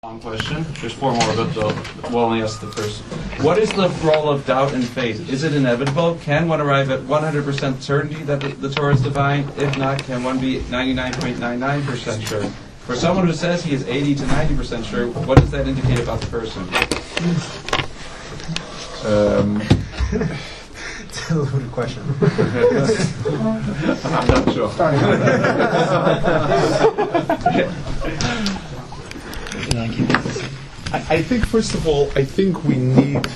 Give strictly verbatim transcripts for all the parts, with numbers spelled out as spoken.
Long question. There's four more, but uh, we'll only ask the first. What is the role of doubt and faith? Is it inevitable? Can one arrive at one hundred percent certainty that the, the Torah is divine? If not, can one be ninety-nine point nine nine percent sure? For someone who says he is eighty to ninety percent sure, what does that indicate about the person? Um, It's a loaded question. I'm not sure. I, I think, first of all, I think we need.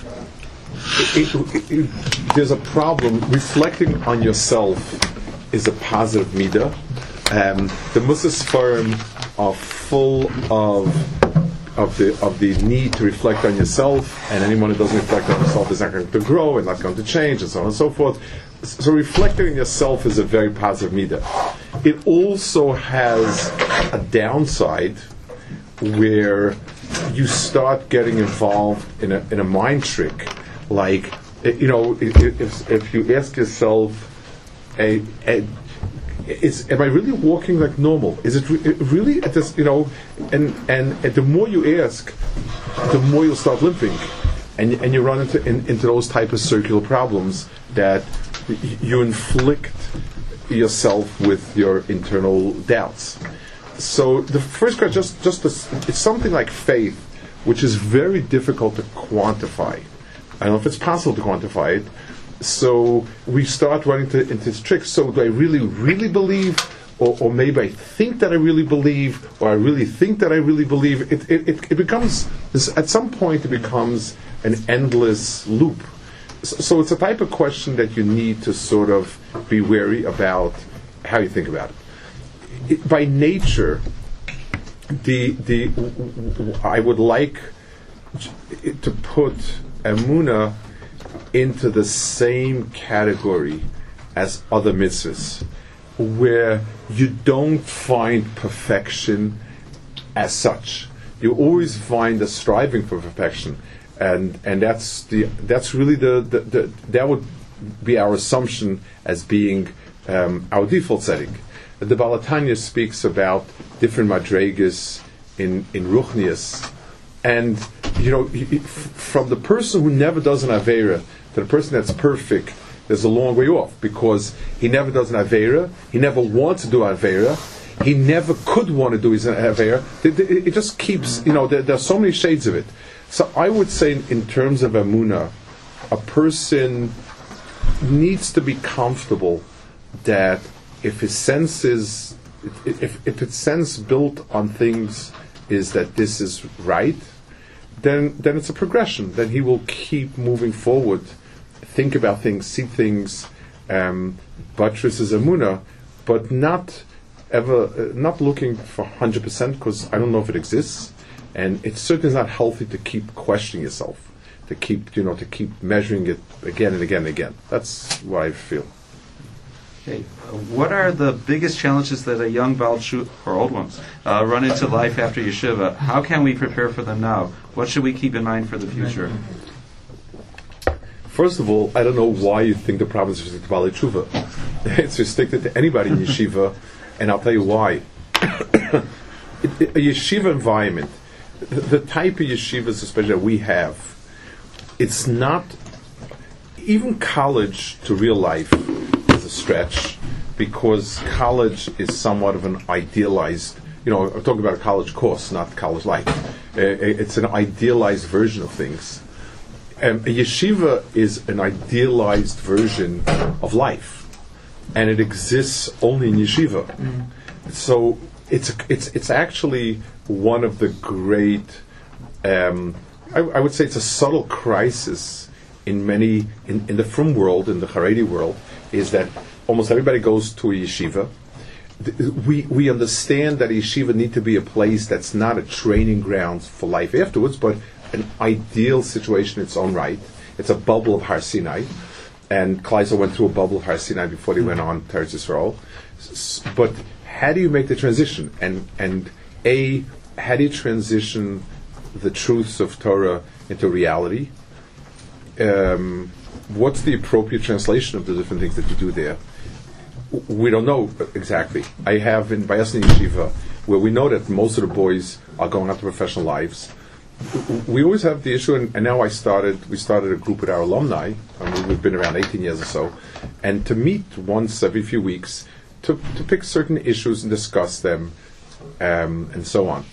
It, it, it, there's a problem. Reflecting on yourself is a positive midah. Um, the Mussar Sfarim are full of of the of the need to reflect on yourself, and anyone who doesn't reflect on himself is not going to grow and not going to change, and so on and so forth. So reflecting on yourself is a very positive midah. It also has a downside where you start getting involved in a in a mind trick, like you know, if if you ask yourself, a, a Is am I really walking like normal? Is it re- really at this, you know? And, and and the more you ask, the more you'll start limping, and and you run into in, into those type of circular problems that y- you inflict yourself with your internal doubts. So the first question, just just this, it's something like faith, which is very difficult to quantify. I don't know if it's possible to quantify it. So we start running to, into this trick. So do I really, really believe, or, or maybe I think that I really believe, or I really think that I really believe? It it, it, it becomes at some point it becomes an endless loop. So, so it's a type of question that you need to sort of be wary about how you think about it. it by nature, the the I would like to put Emunah into the same category as other mitzvahs, where you don't find perfection as such. You always find a striving for perfection, and and that's the that's really the, the, the that would be our assumption as being um, our default setting. The Baal HaTanya speaks about different madregas in in Ruchnius, and you know, from the person who never does an Aveira to the person that's perfect, there's a long way off, because he never does an Aveira, he never wants to do an Aveira, he never could want to do his Aveira. It, it, it just keeps, you know, there, there are so many shades of it. So I would say, in, in terms of Emunah, a person needs to be comfortable that if his sense is, if, if his sense built on things is that this is right, then then it's a progression. Then he will keep moving forward, think about things, see things, um, buttress his emunah, but not ever, uh, not looking for one hundred percent, because I don't know if it exists, and it certainly is not healthy to keep questioning yourself, to keep, you know, to keep measuring it again and again and again. That's what I feel. Okay. What are the biggest challenges that a young Baal Tshuva, or old ones, uh, run into life after yeshiva? How can we prepare for them now? What should we keep in mind for the future? First of all, I don't know why you think the problem is restricted to Baal Tshuva. It's restricted to anybody in yeshiva, and I'll tell you why. it, it, a yeshiva environment, the, the type of yeshivas especially that we have, it's not, even college to real life is a stretch, because college is somewhat of an idealized, you know, I'm talking about a college course, not college life. Uh, it's an idealized version of things. Um, a yeshiva is an idealized version of life, and it exists only in yeshiva. Mm. So it's it's it's actually one of the great, um, I, I would say it's a subtle crisis in many, in, in the frum world, in the Haredi world, is that almost everybody goes to a yeshiva. We we understand that a yeshiva need to be a place that's not a training ground for life afterwards, but an ideal situation in its own right. It's a bubble of Har Sinai, and Kleisel went through a bubble of Har Sinai before he went on to Eretz Yisrael. S- but how do you make the transition? And and a how do you transition the truths of Torah into reality? Um, what's the appropriate translation of the different things that you do there? We don't know exactly. I have in Bayasni Yeshiva, where we know that most of the boys are going out to professional lives. We always have the issue, and, and now I started. We started a group with our alumni. I mean, we've been around eighteen years or so, and to meet once every few weeks to to pick certain issues and discuss them, um, and so on.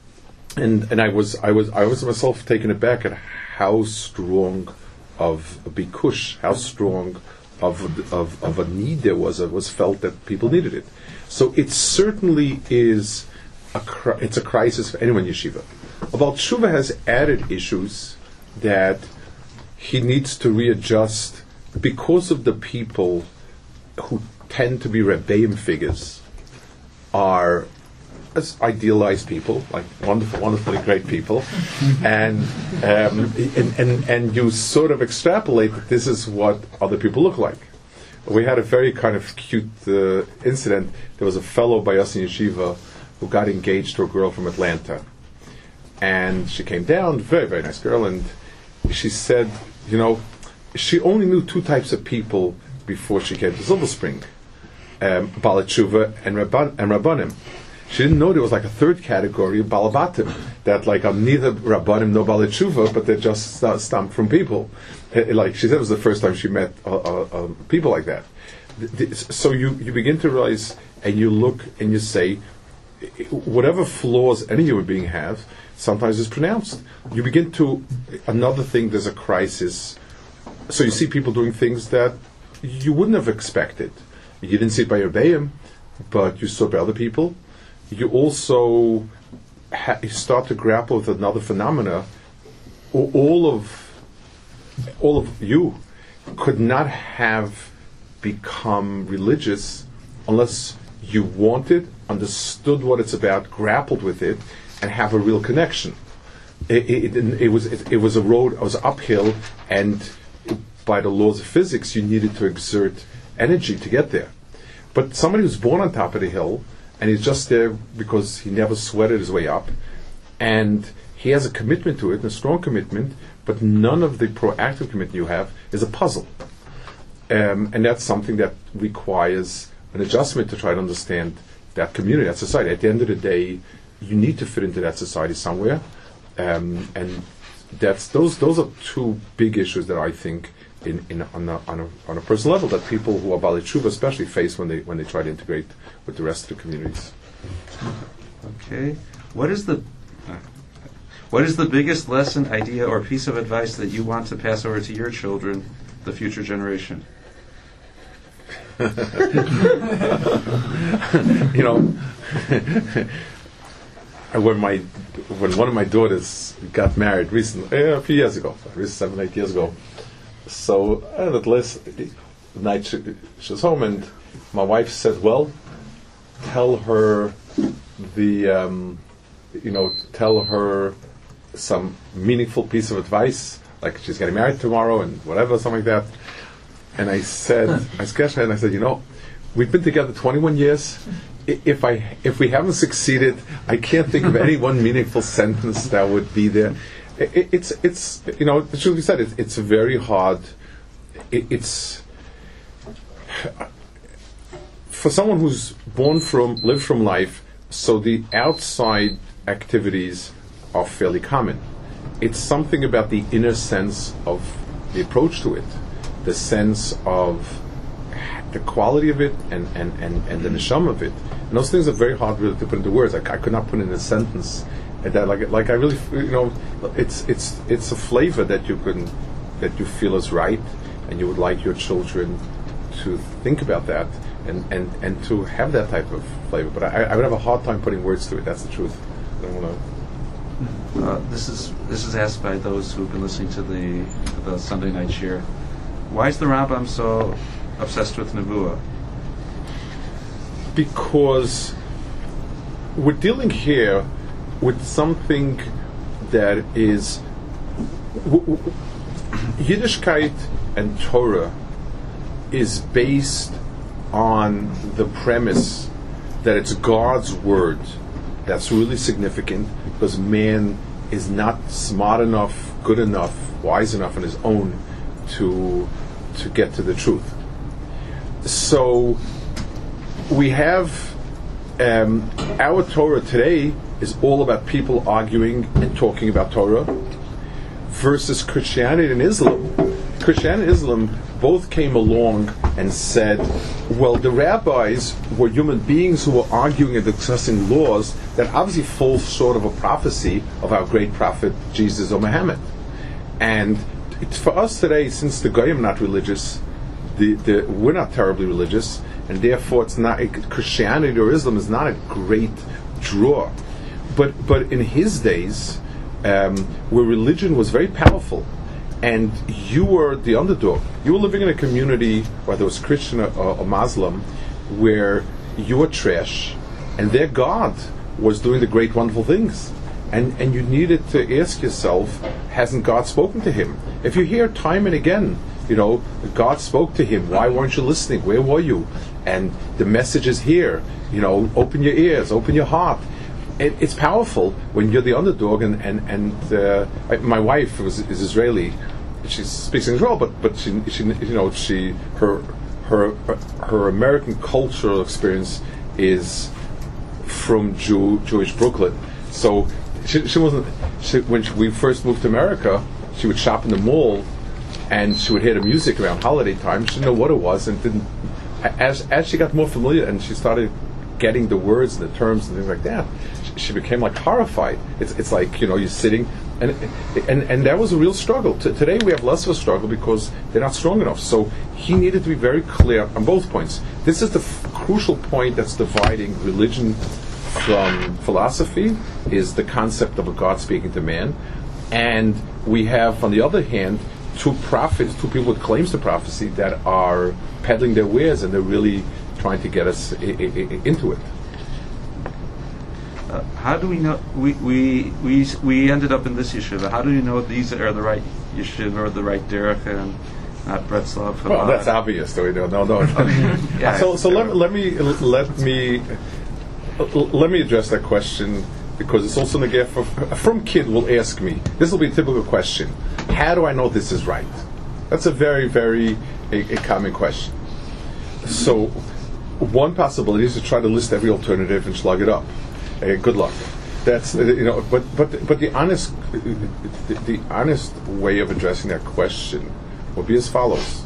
And and I was I was I was myself taken aback at how strong of a bikush, how strong of of of a need there was. It was felt that people needed it. So it certainly is a cri- it's a crisis for anyone in yeshiva. About Tshuva has added issues that he needs to readjust because of the people who tend to be Rebbeim figures are as idealized people, like wonderful, wonderfully great people, and, um, and and and you sort of extrapolate that this is what other people look like. We had a very kind of cute uh, incident. There was a fellow by us in yeshiva who got engaged to a girl from Atlanta. And she came down, very, very nice girl, and she said, you know, she only knew two types of people before she came to Silver Spring, um, Baalei Tshuva and, Rabban, and Rabbanim. She didn't know there was like a third category of Balabatim, that like are neither Rabbanim nor Baalei Tshuva, but they're just st- stamped from people. Uh, like she said, it was the first time she met uh, uh, uh, people like that. Th- th- so you, you begin to realize, and you look and you say, whatever flaws any human being have, sometimes is pronounced. You begin to, another thing, there's a crisis. So you see people doing things that you wouldn't have expected. You didn't see it by your Rebbeim, but you saw it by other people. You also ha- you start to grapple with another phenomena. All of, all of you could not have become religious unless you wanted, understood what it's about, grappled with it, and have a real connection. It, it, it, it was it, it was a road, it was uphill, and by the laws of physics, you needed to exert energy to get there. But somebody who's born on top of the hill, and he's just there because he never sweated his way up, and he has a commitment to it, and a strong commitment, but none of the proactive commitment you have is a puzzle. Um, and that's something that requires an adjustment to try to understand that community, that society. At the end of the day, you need to fit into that society somewhere, um, and that's those. Those are two big issues that I think, in, in on, a, on a on a personal level, that people who are Baalei Tshuva especially face when they when they try to integrate with the rest of the communities. Okay, what is the what is the biggest lesson, idea, or piece of advice that you want to pass over to your children, the future generation? You know, when my when one of my daughters got married recently, uh, a few years ago, seven, eight years ago. So uh, at least the night she, she was home, and my wife said, "Well, tell her the, um, you know, tell her some meaningful piece of advice, like she's getting married tomorrow and whatever, something like that." And I said, I sketched her and I said, you know, we've been together twenty-one years. If I, if we haven't succeeded, I can't think of any one meaningful sentence that would be there. It, it's, it's, you know, it should be said, it's, it's very hard. It, it's, for someone who's born from, lived from life, so the outside activities are fairly common. It's something about the inner sense of the approach to it. The sense of the quality of it and, and, and, and the neshama of it. And those things are very hard really to put into words. I, I could not put in a sentence. And that, like, like I really, you know, it's it's it's a flavor that you can, that you feel is right, and you would like your children to think about that and, and, and to have that type of flavor. But I, I would have a hard time putting words to it. That's the truth. I don't want to. Uh, this is this is asked by those who've been listening to the the Sunday night shir. Why is the Rambam so obsessed with Nevuah? Because we're dealing here with something that is w- w- Yiddishkeit and Torah is based on the premise that it's God's word. That's really significant because man is not smart enough, good enough, wise enough on his own to to get to the truth. So we have um, our Torah today is all about people arguing and talking about Torah, versus Christianity and Islam. Christianity and Islam both came along and said, well, the rabbis were human beings who were arguing and discussing laws that obviously fall short of a prophecy of our great prophet Jesus or Muhammad. And it's for us today, since the Goyim are not religious, the, the, we're not terribly religious, and therefore it's not Christianity or Islam is not a great draw. But but in his days, um, where religion was very powerful, and you were the underdog, you were living in a community, whether it was Christian or, or Muslim, where you were trash, and their God was doing the great, wonderful things. And and you needed to ask yourself, hasn't God spoken to him? If you hear time and again, you know, God spoke to him, why weren't you listening? Where were you? And the message is here. You know, open your ears, open your heart. It, it's powerful when you're the underdog. And and and uh, I, my wife was is Israeli. She speaks English well, but but she she you know she her her her American cultural experience is from Jew, Jewish Brooklyn. So she she wasn't she, when she, we first moved to America, she would shop in the mall, and she would hear the music around holiday time. She didn't know what it was, and didn't. As as she got more familiar and she started getting the words and the terms and things like that, she, she became like horrified. It's it's like, you know, you're sitting, and and and that was a real struggle. T- today we have less of a struggle because they're not strong enough. So he needed to be very clear on both points. This is the f- crucial point that's dividing religion from philosophy, is the concept of a God speaking to man. And we have, on the other hand, two prophets, two people with claims to prophecy that are peddling their wares, and they're really trying to get us I- I- into it. Uh, how do we know? We, we we we ended up in this yeshiva. How do you know these are the right yeshiva or the right derech and not Bretzlav? Well, that's obvious. No, no, no. no. Yeah, so, so let, let me let me let me address that question, because it's also negef. From kid will ask me. This will be a typical question. How do I know this is right? That's a very, very a, a common question. So, one possibility is to try to list every alternative and slug it up. Uh, good luck. That's uh, you know, but but but the honest the, the honest way of addressing that question would be as follows.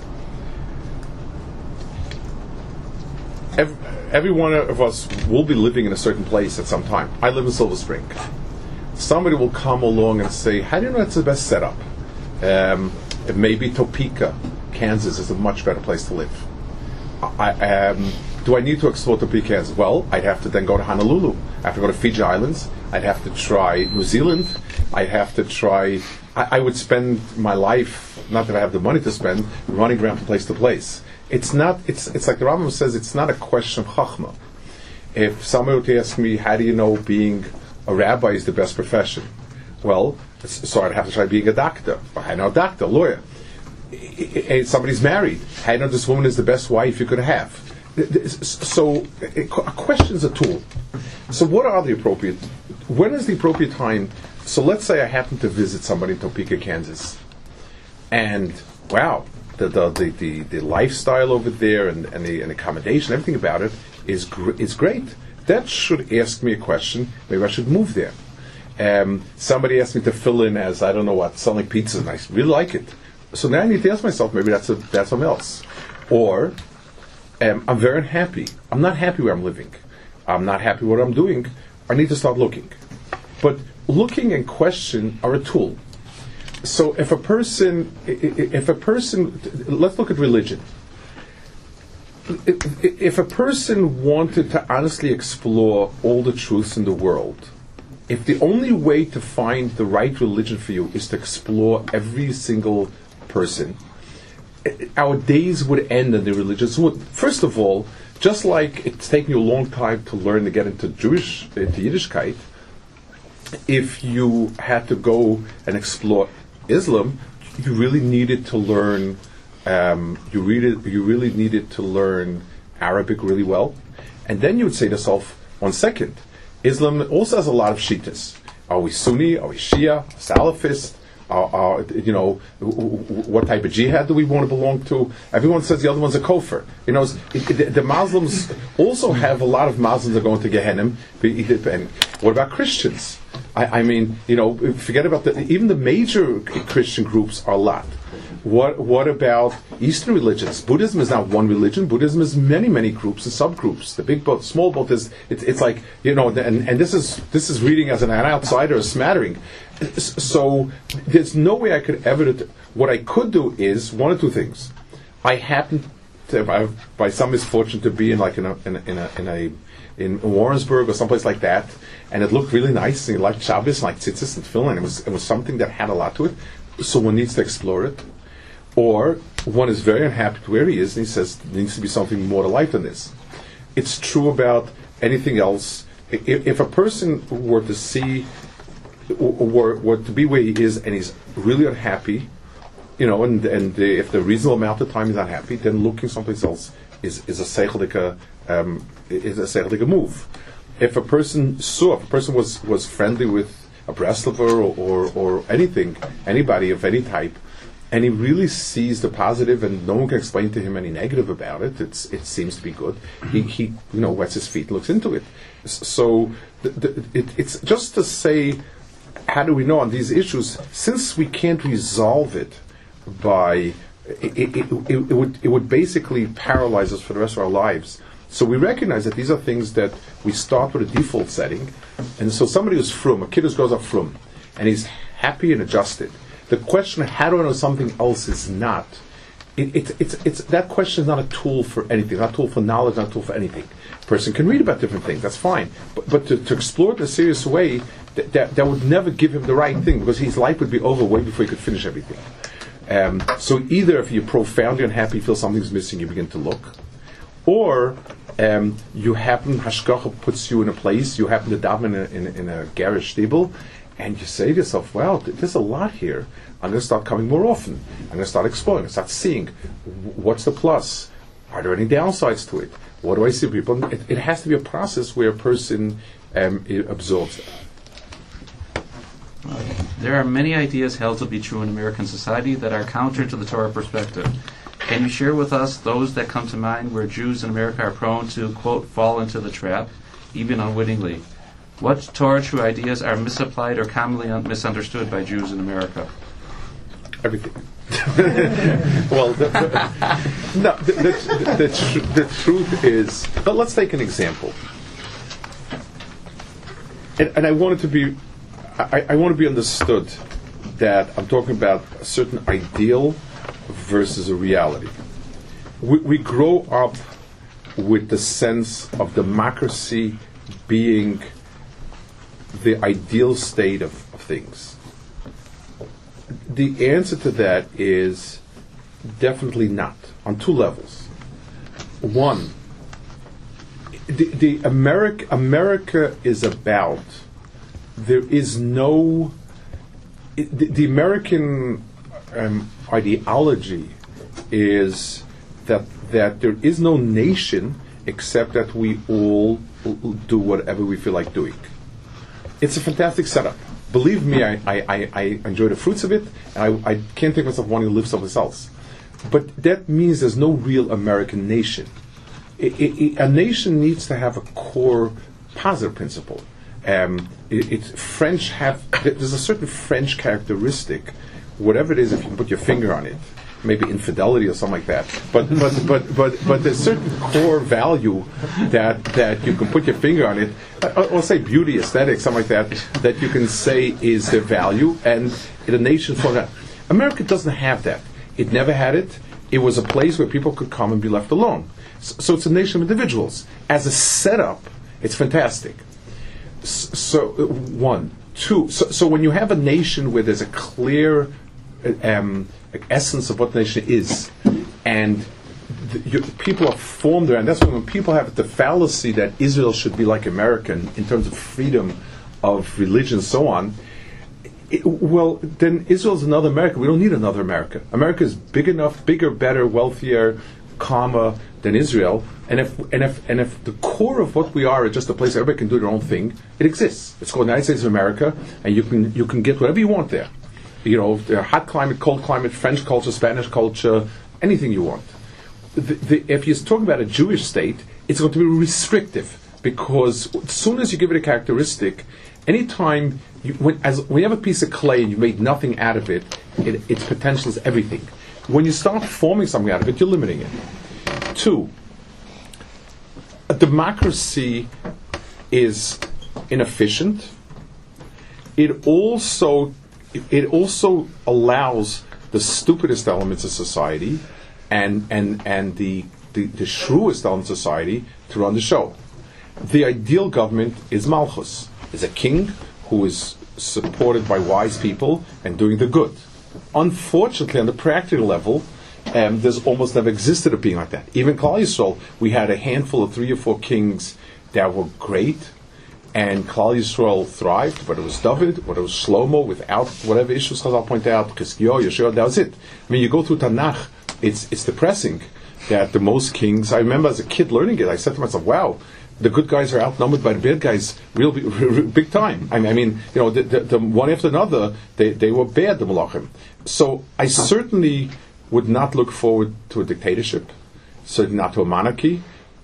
Every, every one of us will be living in a certain place at some time. I live in Silver Spring. Somebody will come along and say, "How do you know that's the best setup?" Um, maybe Topeka, Kansas, is a much better place to live. I, um, do I need to explore Topeka, Kansas? Well, I'd have to then go to Honolulu. I have to go to Fiji Islands. I'd have to try New Zealand. I'd have to try. I, I would spend my life, not that I have the money to spend, running around from place to place. It's not. It's it's like the Rambam says. It's not a question of chachma. If somebody were to ask me, how do you know being a rabbi is the best profession? Well, so I'd have to try being a doctor. I know a doctor, a lawyer. Somebody's married. I know this woman is the best wife you could have. So a question is a tool. So what are the appropriate, when is the appropriate time? So let's say I happen to visit somebody in Topeka, Kansas. And wow, the the, the, the, the lifestyle over there and, and the and accommodation, everything about it is, gr- is great. That should ask me a question. Maybe I should move there. Um, somebody asked me to fill in as, I don't know what, selling pizza, and I really like it. So now I need to ask myself, maybe that's a, that's something else. Or, um, I'm very unhappy. I'm not happy where I'm living. I'm not happy what I'm doing. I need to start looking. But looking and question are a tool. So if a person, if a person, let's look at religion. If a person wanted to honestly explore all the truths in the world, if the only way to find the right religion for you is to explore every single person, our days would end and the religions would. First of all, just like it's taken you a long time to learn to get into Jewish, into Yiddishkeit, if you had to go and explore Islam, you really needed to learn. Um, you really, you really needed to learn Arabic really well, and then you would say to yourself, one second. Islam also has a lot of shittas. Are we Sunni? Are we Shia? Salafist? Are, are, you know, what type of jihad do we want to belong to? Everyone says the other one's a kofar. You know, it, it, the Muslims also have a lot of Muslims that are going to Gehenna. And what about Christians? I, I mean, you know, forget about the even the major Christian groups are a lot. What what about Eastern religions? Buddhism is not one religion. Buddhism is many many groups and subgroups. The big boat, small boat is it's, it's like you know, and, and this is this is reading as an outsider, a smattering. So there's no way I could ever. What I could do is one or two things. I happen to, I've, by some misfortune, to be in like in a in a in a, in, a, in Warrensburg or someplace like that, and it looked really nice. And you like Shabbos, like tzitzis and tefillin. It was it was something that had a lot to it. So one needs to explore it. Or one is very unhappy to where he is, and he says there needs to be something more to life than this. It's true about anything else. If, if a person were to see, were, were to be where he is, and he's really unhappy, you know, and and the, if the reasonable amount of time he's unhappy, then looking someplace else is is a seichel um, is a seichel move. If a person saw, if a person was was friendly with a Breslover or, or or anything, anybody of any type, and he really sees the positive, and no one can explain to him any negative about it. It's it seems to be good. He he you know wets his feet, and looks into it. So the, the, it, it's just to say, how do we know on these issues? Since we can't resolve it by it, it, it, it would it would basically paralyze us for the rest of our lives. So we recognize that these are things that we start with a default setting, and so somebody who's frum, a kid who goes up frum, and he's happy and adjusted. The question, how do I know something else is not, it, it, it's, it's, that question is not a tool for anything, not a tool for knowledge, not a tool for anything. A person can read about different things, that's fine. But, but to, to explore it in a serious way, that, that, that would never give him the right thing, because his life would be over way before he could finish everything. Um, so either if you're profoundly unhappy, you feel something's missing, you begin to look, or um, you happen, Hashgacha puts you in a place, you happen to daven in a, in, in a garish stable, and you say to yourself, well, there's a lot here. I'm going to start coming more often. I'm going to start exploring. I'm going to start seeing. What's the plus? Are there any downsides to it? What do I see people? It, it has to be a process where a person um, absorbs that. There are many ideas held to be true in American society that are counter to the Torah perspective. Can you share with us those that come to mind where Jews in America are prone to, quote, fall into the trap, even unwittingly? What Torah true ideas are misapplied or commonly un- misunderstood by Jews in America? Everything. well, the, the, no, the, the, the, tr- the truth is, but let's take an example. And, and I want it to be, I, I want to be understood that I'm talking about a certain ideal versus a reality. We, we grow up with the sense of democracy being the ideal state of, of things. The answer to that is definitely not, on two levels. One, the, the America, America is about, there is no, it, the, the American um, ideology is that that there is no nation except that we all do whatever we feel like doing. It's a fantastic setup. Believe me, I, I, I enjoy the fruits of it, and I, I can't take myself wanting to live someplace else. But that means there's no real American nation. It, it, it, a nation needs to have a core positive principle. Um, it, it, French have there's a certain French characteristic, whatever it is, if you can put your finger on it, maybe infidelity or something like that. But but but but but there's a certain core value that that you can put your finger on it. Or say beauty, aesthetics, something like that, that you can say is their value, and in a nation for that. America doesn't have that. It never had it. It was a place where people could come and be left alone. So, so it's a nation of individuals. As a setup, it's fantastic. So, uh, one. Two, so, so when you have a nation where there's a clear um, essence of what the nation is, and the, you, people are formed there, and that's when people have the fallacy that Israel should be like America in terms of freedom of religion and so on. It, well, then Israel's another America. We don't need another America. America is big enough, bigger, better, wealthier, calmer than Israel. And if and if and if the core of what we are is just a place everybody can do their own thing, it exists. It's called the United States of America, and you can you can get whatever you want there. you know, hot climate, cold climate, French culture, Spanish culture, anything you want. The, the, if you're talking about a Jewish state, it's going to be restrictive, because as soon as you give it a characteristic, anytime you, when, as, when you have a piece of clay and you made nothing out of it, it, its potential is everything. When you start forming something out of it, you're limiting it. Two, a democracy is inefficient. It also it also allows the stupidest elements of society and and and the the, the shrewdest elements of society to run the show. The ideal government is Malchus, is a king who is supported by wise people and doing the good. Unfortunately, on the practical level, um, there's almost never existed a being like that. Even Klal Yisrael, we had a handful of three or four kings that were great, and Klal Yisrael thrived, but it was David, but it was Shlomo, without whatever issues Chazal point out, Chizkiyahu, Yeshua, that was it. I mean, you go through Tanakh, it's it's depressing that the most kings, I remember as a kid learning it, I said to myself, wow, the good guys are outnumbered by the bad guys real big, real big time. I mean, I mean you know, the, the, the one after another, they, they were bad, the Malachim. So I certainly would not look forward to a dictatorship, certainly not to a monarchy,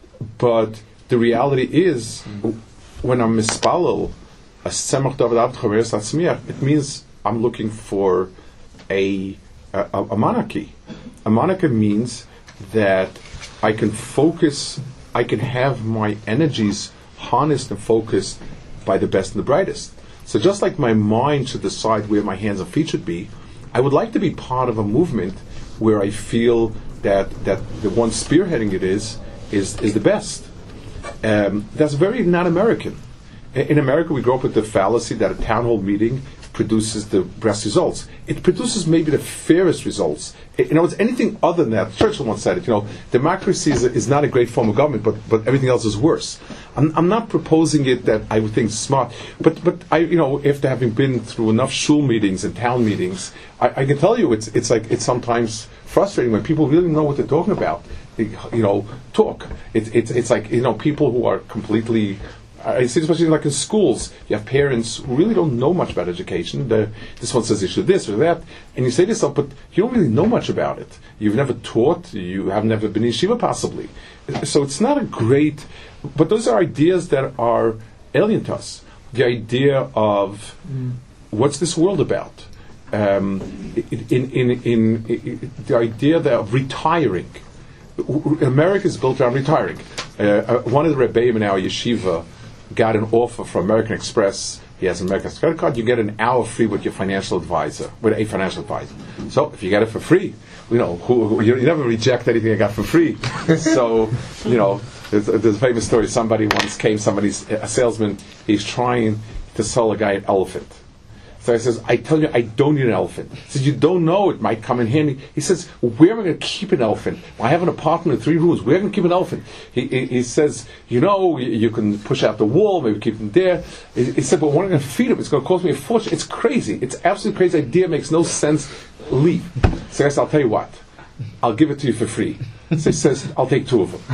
but the reality is, when I'm mispalel, a semach David Abed Chomeres Atzmiach, it means I'm looking for a, a, a monarchy. A monarchy means that I can focus, I can have my energies harnessed and focused by the best and the brightest. So just like my mind should decide where my hands and feet should be, I would like to be part of a movement where I feel that, that the one spearheading it is, is, is the best. Um, that's very not American. In America, we grow up with the fallacy that a town hall meeting produces the best results. It produces maybe the fairest results. In other words, anything other than that, Churchill once said it, you know, democracy is, a, is not a great form of government, but, but everything else is worse. I'm, I'm not proposing it that I would think is smart, but, but I, you know, after having been through enough shul meetings and town meetings, I, I can tell you it's, it's like, it's sometimes frustrating when people really know what they're talking about. They, you know, talk. It, it's, it's like, you know, people who are completely, I see, especially like in schools, you have parents who really don't know much about education. The, this one says you should this or that, and you say to yourself, but you don't really know much about it. You've never taught, you have never been in yeshiva possibly. So it's not a great, but those are ideas that are alien to us. The idea of mm. what's this world about? Um, in, in, in, in, in the idea that of retiring. America is built around retiring. Uh, one of the rebbeim in our yeshiva got an offer from American Express. He has an American Express credit card. You get an hour free with your financial advisor, with a financial advisor. So if you get it for free, you know, who, who, you, you never reject anything I got for free. So, you know, there's, there's a famous story. Somebody once came, somebody's a salesman, he's trying to sell a guy an elephant. So he says, I tell you, I don't need an elephant. He says, you don't know, it might come in handy. He says, where am I going to keep an elephant? I have an apartment with three rooms. Where am I going to keep an elephant? He, he, he says, you know, you, you can push out the wall, maybe keep him there. He, he said, but when am I going to feed him? It's going to cost me a fortune. It's crazy. It's absolutely crazy idea. Makes no sense. Leave. So I said, I'll tell you what. I'll give it to you for free. So he says, I'll take two of them.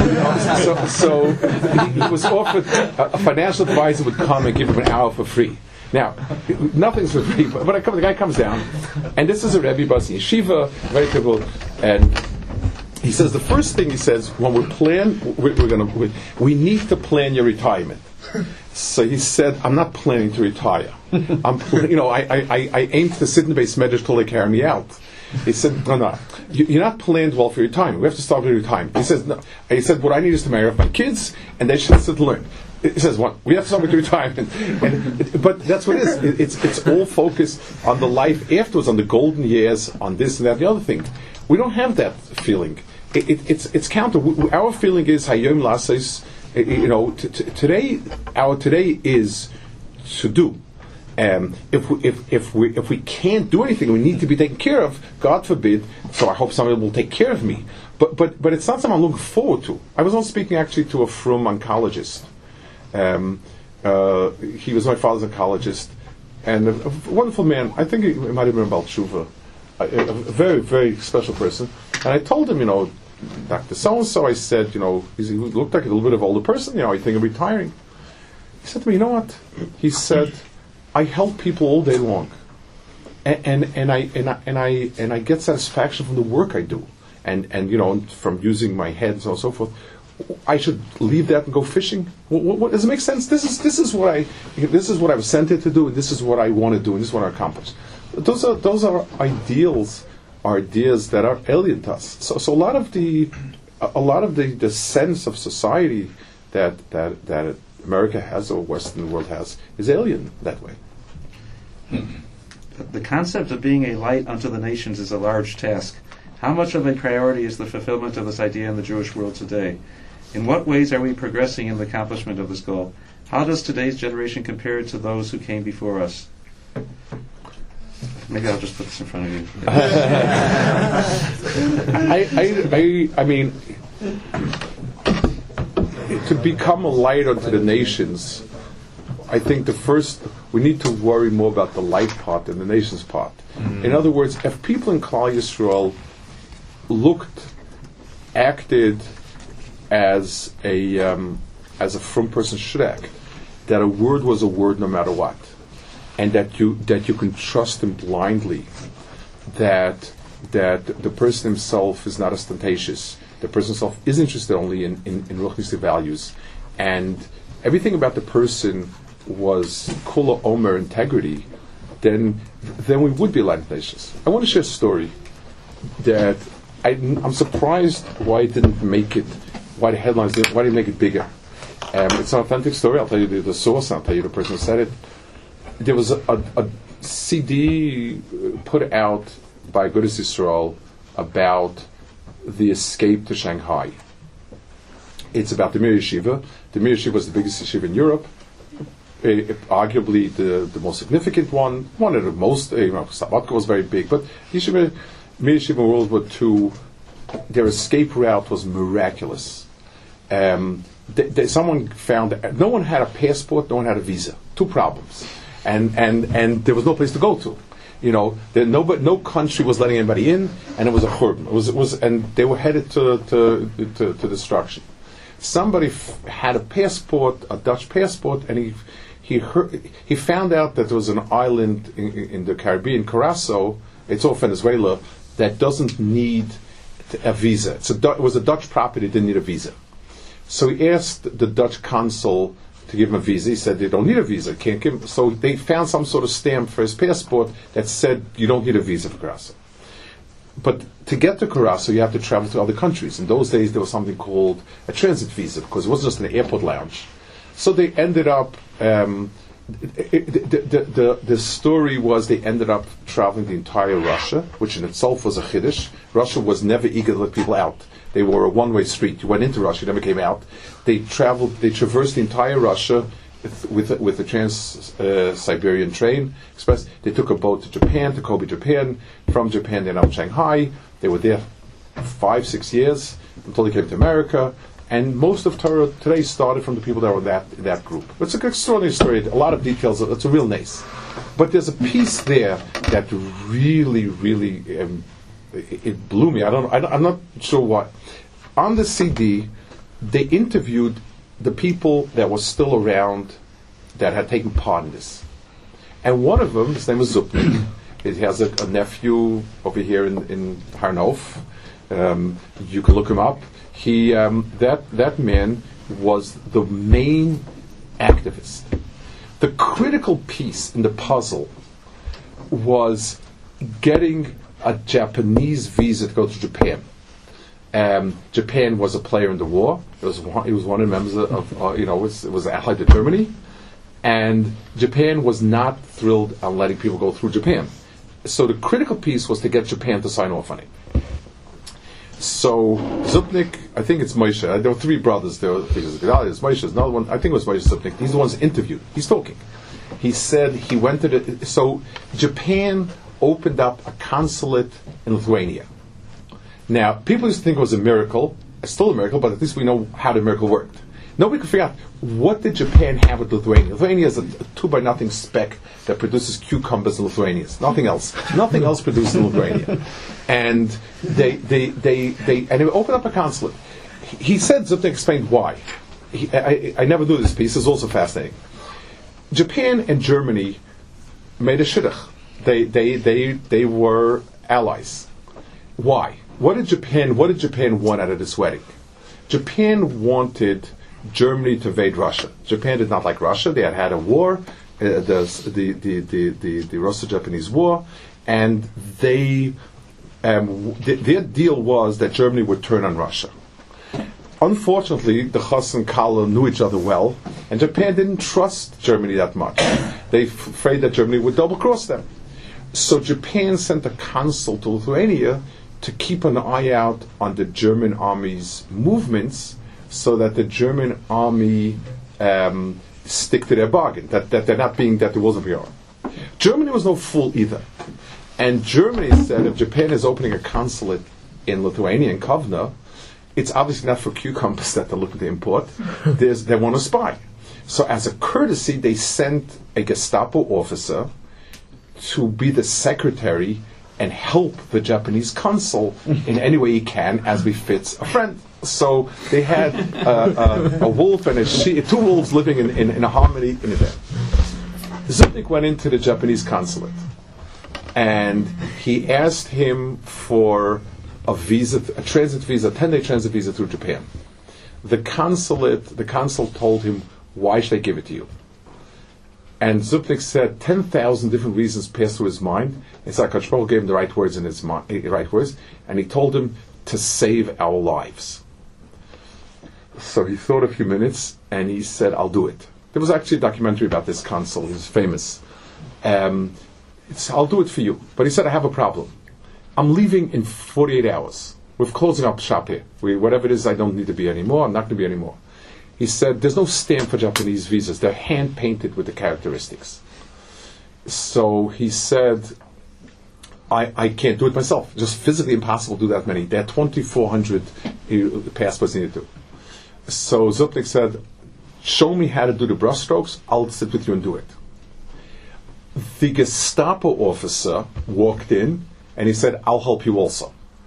so so he, he was offered, a, a financial advisor would come and give him an hour for free. Now, nothing's for free, but I come, the guy comes down, and this is a Rebbe Bas Yeshiva, very typical, and he says the first thing he says, when we plan, we're, we're going we, we need to plan your retirement. So he said, I'm not planning to retire. I'm, you know, I, I, I aim to sit in the base medrash till they carry me out. He said, no, no, you, you're not planned well for your retirement. We have to start with retirement. He says, no. He said, what I need is to marry off my kids, and they should sit to learn. It says what we have to start with retirement, and, it, but that's what it is. It, it's it's all focused on the life afterwards, on the golden years, on this and that, and the other thing. We don't have that feeling. It, it, it's it's counter. We, our feeling is hayom lases. You know, t- t- today our today is to do. Um, if we if if we if we can't do anything, we need to be taken care of. God forbid. So I hope somebody will take care of me. But but but it's not something I'm looking forward to. I was on speaking actually to a frum oncologist. Um, uh, he was my father's oncologist, and a, a wonderful man. I think he, he might have been about Tshuva, a, a very, very special person. And I told him, you know, Doctor So-and-so, I said, you know, he looked like a little bit of older person, you know, I think of retiring. He said to me, you know what? He said, I help people all day long. and, and and I and I and I and I get satisfaction from the work I do, and and you know from using my head and so on and so forth. I should leave that and go fishing. What, what, what, does it make sense? This is this is what I this is what I was sent here to do, and this is what I want to do, and this is what I accomplish. Those are those are ideals, are ideas that are alien to us. So so a lot of the a lot of the, the sense of society that that that America has or Western world has is alien that way. The concept of being a light unto the nations is a large task. How much of a priority is the fulfillment of this idea in the Jewish world today? In what ways are we progressing in the accomplishment of this goal? How does today's generation compare to those who came before us? Maybe I'll just put this in front of you. I, I, I, I mean, to become a light unto the nations, I think the first, we need to worry more about the light part than the nations part. Mm-hmm. In other words, if people in Klal Yisrael looked, acted as a um, as a frum person should act, that a word was a word no matter what, and that you that you can trust him blindly, that that the person himself is not ostentatious, the person himself is interested only in in, in ruchnistic values, and everything about the person was kula omer integrity, then then we would be like nations. I want to share a story that I, I'm surprised why it didn't make it, why the headlines didn't, why didn't make it bigger. Um, it's an authentic story. I'll tell you the, the source. I'll tell you the person who said it. There was a, a, a C D put out by Agudas Yisrael about the escape to Shanghai. It's about the Mir Yeshiva. The Mir Yeshiva was the biggest yeshiva in Europe. Uh, arguably the, the most significant one, one of the most, uh, you know, Slobodka was very big, but Yeshiva, Mir Yeshiva in World War Two, their escape route was miraculous. Um, they, they, someone found that no one had a passport, no one had a visa. Two problems, and and and there was no place to go to. You know, there, no no country was letting anybody in, and it was a churban. It was it was, and they were headed to to to, to destruction. Somebody f- had a passport, a Dutch passport, and he. He heard, he found out that there was an island in, in the Caribbean, Curaçao, it's off Venezuela, that doesn't need a visa. It's a, it was a Dutch property, didn't need a visa. So he asked the Dutch consul to give him a visa. He said they don't need a visa. Can't give him. So they found some sort of stamp for his passport that said you don't need a visa for Curaçao. But to get to Curaçao, you have to travel to other countries. In those days, there was something called a transit visa because it wasn't just an airport lounge. So they ended up. Um, it, the, the, the, the story was they ended up traveling the entire Russia, which in itself was a chiddush. Russia was never eager to let people out. They were a one-way street. You went into Russia, you never came out. They traveled, they traversed the entire Russia with with the Trans-Siberian uh, train express. They took a boat to Japan, to Kobe, Japan. From Japan, they're now in Shanghai. They were there five, six years until they came to America. And most of Torah today started from the people that were in that, in that group. It's an extraordinary story, a lot of details, it's a real nace. But there's a piece there that really, really, um, it, it blew me. I don't, I don't, I'm not sure what. On the C D, they interviewed the people that were still around that had taken part in this. And one of them, his name was Zupnik. He has a, a nephew over here in, in Harnof. Um, you can look him up. He um, that that man was the main activist. The critical piece in the puzzle was getting a Japanese visa to go to Japan. Um, Japan was a player in the war. It was one, it was one of the members of uh, you know it was, it was allied to Germany, and Japan was not thrilled on letting people go through Japan. So the critical piece was to get Japan to sign off on it. So Zupnik, I think it's Moshe. There were three brothers. There was Gedalia, Moshe. There's another one. I think it was Moshe Zupnik. He's the ones interviewed. He's talking. He said he went to the. So Japan opened up a consulate in Lithuania. Now people used to think it was a miracle. It's still a miracle, but at least we know how the miracle worked. Nobody could figure out what did Japan have with Lithuania. Lithuania is a, a two by nothing speck that produces cucumbers and Lithuanians. Nothing else. Nothing else produced in Lithuania. And they, they, they, they, and they opened up a consulate. He, he said, Zupnik explained why. He, I, I never knew this piece. It's also fascinating. Japan and Germany made a shidduch. They they they they were allies. Why? What did Japan What did Japan want out of this wedding? Japan wanted Germany to invade Russia. Japan did not like Russia. They had had a war, uh, the, the, the, the, the, the Russo-Japanese War, and they um, th- their deal was that Germany would turn on Russia. Unfortunately, the Chas and Kala knew each other well, and Japan didn't trust Germany that much. They f- afraid that Germany would double-cross them. So Japan sent a consul to Lithuania to keep an eye out on the German army's movements, so that the German army um, stick to their bargain, that, that they're not being, that there wasn't war. Germany was no fool either. And Germany said, if Japan is opening a consulate in Lithuania, in Kovna, it's obviously not for cucumbers that they're looking to import. There's, they want to spy. So as a courtesy, they sent a Gestapo officer to be the secretary and help the Japanese consul in any way he can, as befits a friend. So they had uh, uh, a wolf and a she- two wolves living in, in, in a harmony in a day. Zubnik went into the Japanese consulate, and he asked him for a visa, a transit visa, a ten-day transit visa through Japan. The consulate, the consul told him, "Why should I give it to you?" And Zubnik said ten thousand different reasons passed through his mind. It's like HaKadosh Baruch Hu gave him the right words in his mind, uh, right words, and he told him to save our lives. So he thought a few minutes, and he said, "I'll do it." There was actually a documentary about this consul. He was famous. Um, it's, I'll do it for you. But he said, "I have a problem. I'm leaving in forty-eight hours. We're closing up shop here. We, whatever it is, I don't need to be anymore. I'm not going to be anymore." He said, "There's no stamp for Japanese visas. They're hand-painted with the characteristics." So he said, I, I can't do it myself. It's just physically impossible to do that many. There are twenty-four hundred passports needed to. So Zubnik said, "Show me how to do the brushstrokes. I'll sit with you and do it." The Gestapo officer walked in, and he said, "I'll help you also."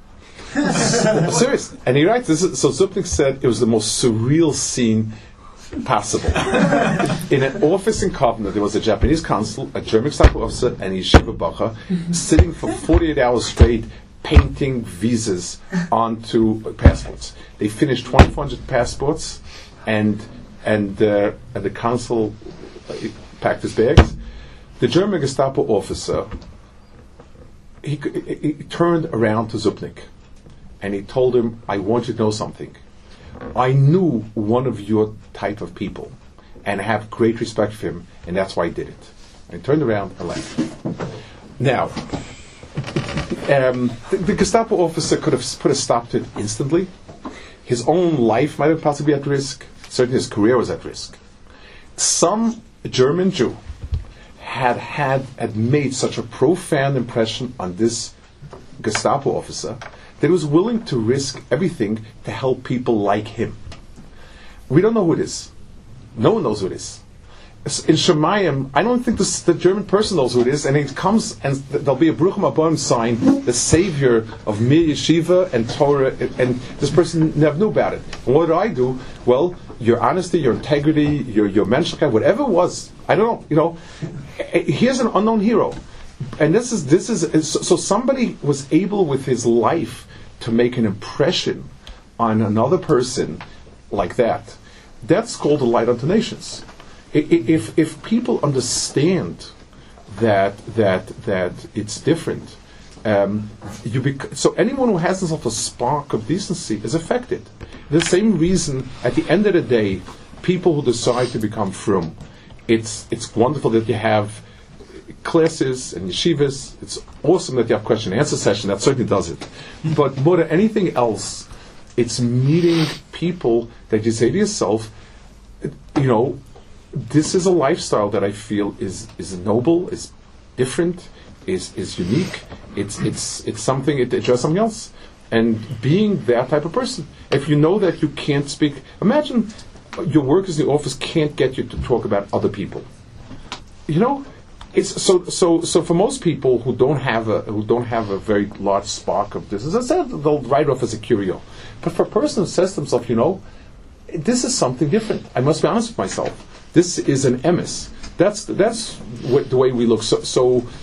Serious. And he writes, this is, so Zubnik said it was the most surreal scene possible. In an office in Kovna, there was a Japanese consul, a German Gestapo officer, and a yeshiva bacher sitting for forty-eight hours straight painting visas onto passports. They finished twenty-four hundred passports, and and, uh, and the consul packed his bags. The German Gestapo officer, he, he, he turned around to Zubnik, and he told him, "I want you to know something. I knew one of your type of people, and I have great respect for him, and that's why I did it." And he turned around and left. Now, um, the, the Gestapo officer could have put a stop to it instantly. His own life might have possibly be at risk. Certainly his career was at risk. Some German Jew had, had, had made such a profound impression on this Gestapo officer that he was willing to risk everything to help people like him. We don't know who it is. No one knows who it is. In Shemayim, I don't think this, the German person knows who it is, and it comes and there'll be a Bruchim Aboim sign, the savior of Mir Yeshiva and Torah, and this person never knew about it. And what did I do? Well, your honesty, your integrity, your your menschlichkeit, whatever it was, I don't know. You know, here's an unknown hero, and this is this is so somebody was able with his life to make an impression on another person like that. That's called a light unto nations. If if people understand that that that it's different, um, you bec- so anyone who has himself a spark of decency is affected. The same reason, at the end of the day, people who decide to become frum, it's it's wonderful that you have classes and yeshivas. It's awesome that you have question and answer session. That certainly does it. But more than anything else, it's meeting people that you say to yourself, you know, this is a lifestyle that I feel is, is noble, is different, is, is unique. It's it's it's something. It enjoys something else, and being that type of person. If you know that you can't speak, imagine your workers in the office can't get you to talk about other people. You know, it's so so so for most people who don't have a who don't have a very large spark of this, as I said, they'll write off as a curio. But for a person who says to himself, you know, this is something different. I must be honest with myself. This is an emes. That's that's what, the way we look. So, so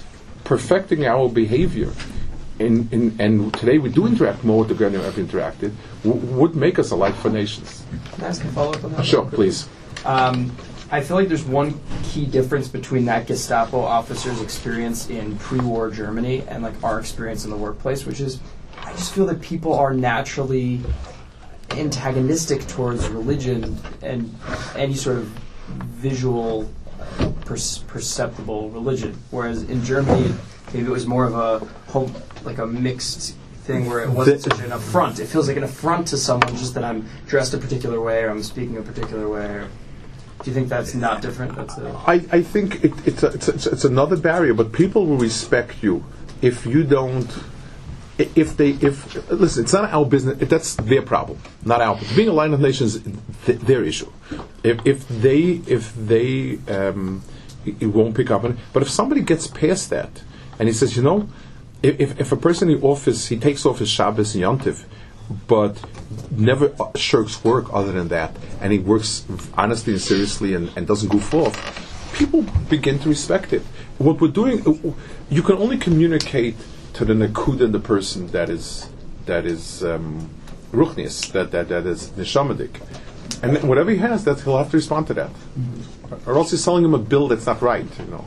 perfecting our behavior, in, in, and today we do interact more with the ground than we've interacted, w- would make us a light for nations. Can I ask a follow-up on that? Sure, please. Um, I feel like there's one key difference between that Gestapo officer's experience in pre-war Germany and like our experience in the workplace, which is I just feel that people are naturally antagonistic towards religion and any sort of visual, uh, per- perceptible religion. Whereas in Germany, maybe it was more of a home, like a mixed thing where it wasn't such an affront. It feels like an affront to someone just that I'm dressed a particular way or I'm speaking a particular way. Or, do you think that's not different? That's a I, I think it, it's, a, it's, a, it's another barrier, but people will respect you if you don't. If they, if listen, it's not our business. That's their problem, not our. Being a line of nations, th- their issue. If, if they, if they, um, it, it won't pick up on it. But if somebody gets past that and he says, you know, if if a person in the office he takes off his Shabbos and Yontif, but never shirks work other than that, and he works honestly and seriously and, and doesn't goof off, people begin to respect it. What we're doing, you can only communicate to the nakuda in the person that is that is um, ruchnis, that that that is neshamadik, and whatever he has, that he'll have to respond to that, mm-hmm. or else he's selling him a bill that's not right, you know.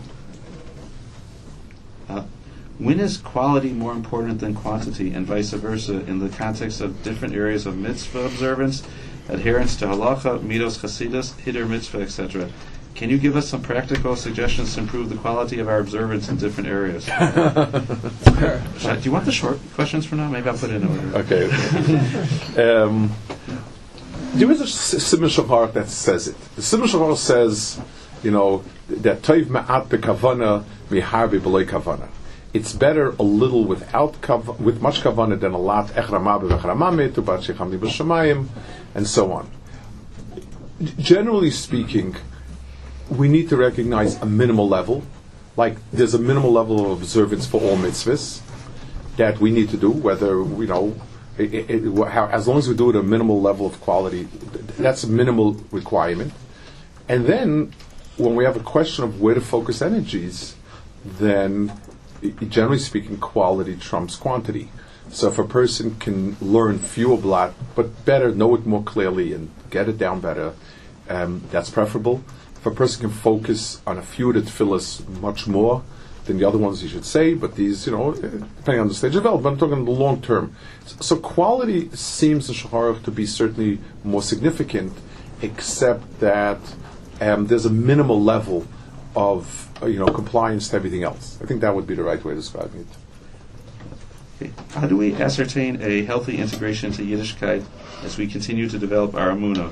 Uh, when is quality more important than quantity, and vice versa, in the context of different areas of mitzvah observance, adherence to halacha, midos chasidus, hider mitzvah, et cetera? Can you give us some practical suggestions to improve the quality of our observance in different areas? Should I, do you want the short questions for now? Maybe I'll put it in order. Okay. um, there is a Simon Shachar that says it. The Simon Shachar says, you know, that toiv ma'at bekavana miharbi b'loy kavana. It's better a little without kav- with much kavana than a lot echrama b'vechrama metu bat shechamli b'shamayim, and so on. Generally speaking, we need to recognize a minimal level, like there's a minimal level of observance for all mitzvahs that we need to do, whether, you know, it, it, it, how, as long as we do it at a minimal level of quality, that's a minimal requirement. And then, when we have a question of where to focus energies, then, generally speaking, quality trumps quantity. So if a person can learn fewer blot, but better, know it more clearly and get it down better, um, that's preferable. If a person can focus on a few that fill us much more than the other ones, you should say, but these, you know, depending on the stage of development, I'm talking in the long term. So quality seems in Shachar to be certainly more significant, except that um, there's a minimal level of, uh, you know, compliance to everything else. I think that would be the right way of describing it. Okay. How do we ascertain a healthy integration to Yiddishkeit as we continue to develop our emunah?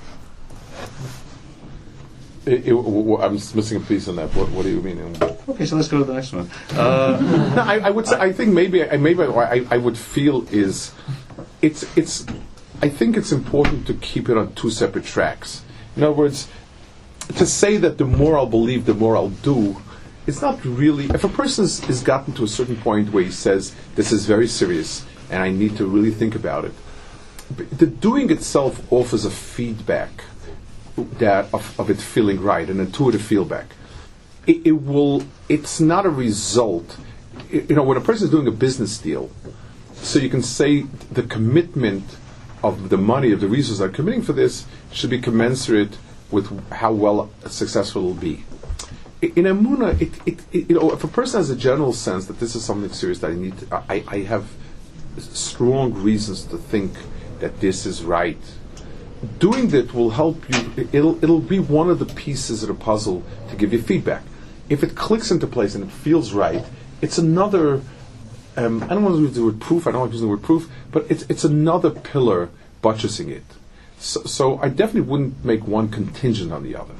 It, it, w- I'm just missing a piece on that. What, what do you mean? Okay, so let's go to the next one. Uh, no, I, I would say. I think maybe. Maybe what I, I would feel is, it's it's. I think it's important to keep it on two separate tracks. In other words, to say that the more I'll believe, the more I'll do, it's not really. If a person is, is gotten to a certain point where he says this is very serious and I need to really think about it, the doing itself offers a feedback that of, of it feeling right, an intuitive feedback. It, it will. It's not a result. It, you know, when a person is doing a business deal, so you can say the commitment of the money, of the resources I'm committing for this, should be commensurate with how well successful it will be. In Emunah, it, it, it, you know, if a person has a general sense that this is something serious that I need, to, I, I have strong reasons to think that this is right. Doing that will help you. It'll it'll be one of the pieces of the puzzle to give you feedback. If it clicks into place and it feels right, it's another. Um, I don't want to use the word proof. I don't want to use the word proof, but it's it's another pillar buttressing it. So, so I definitely wouldn't make one contingent on the other.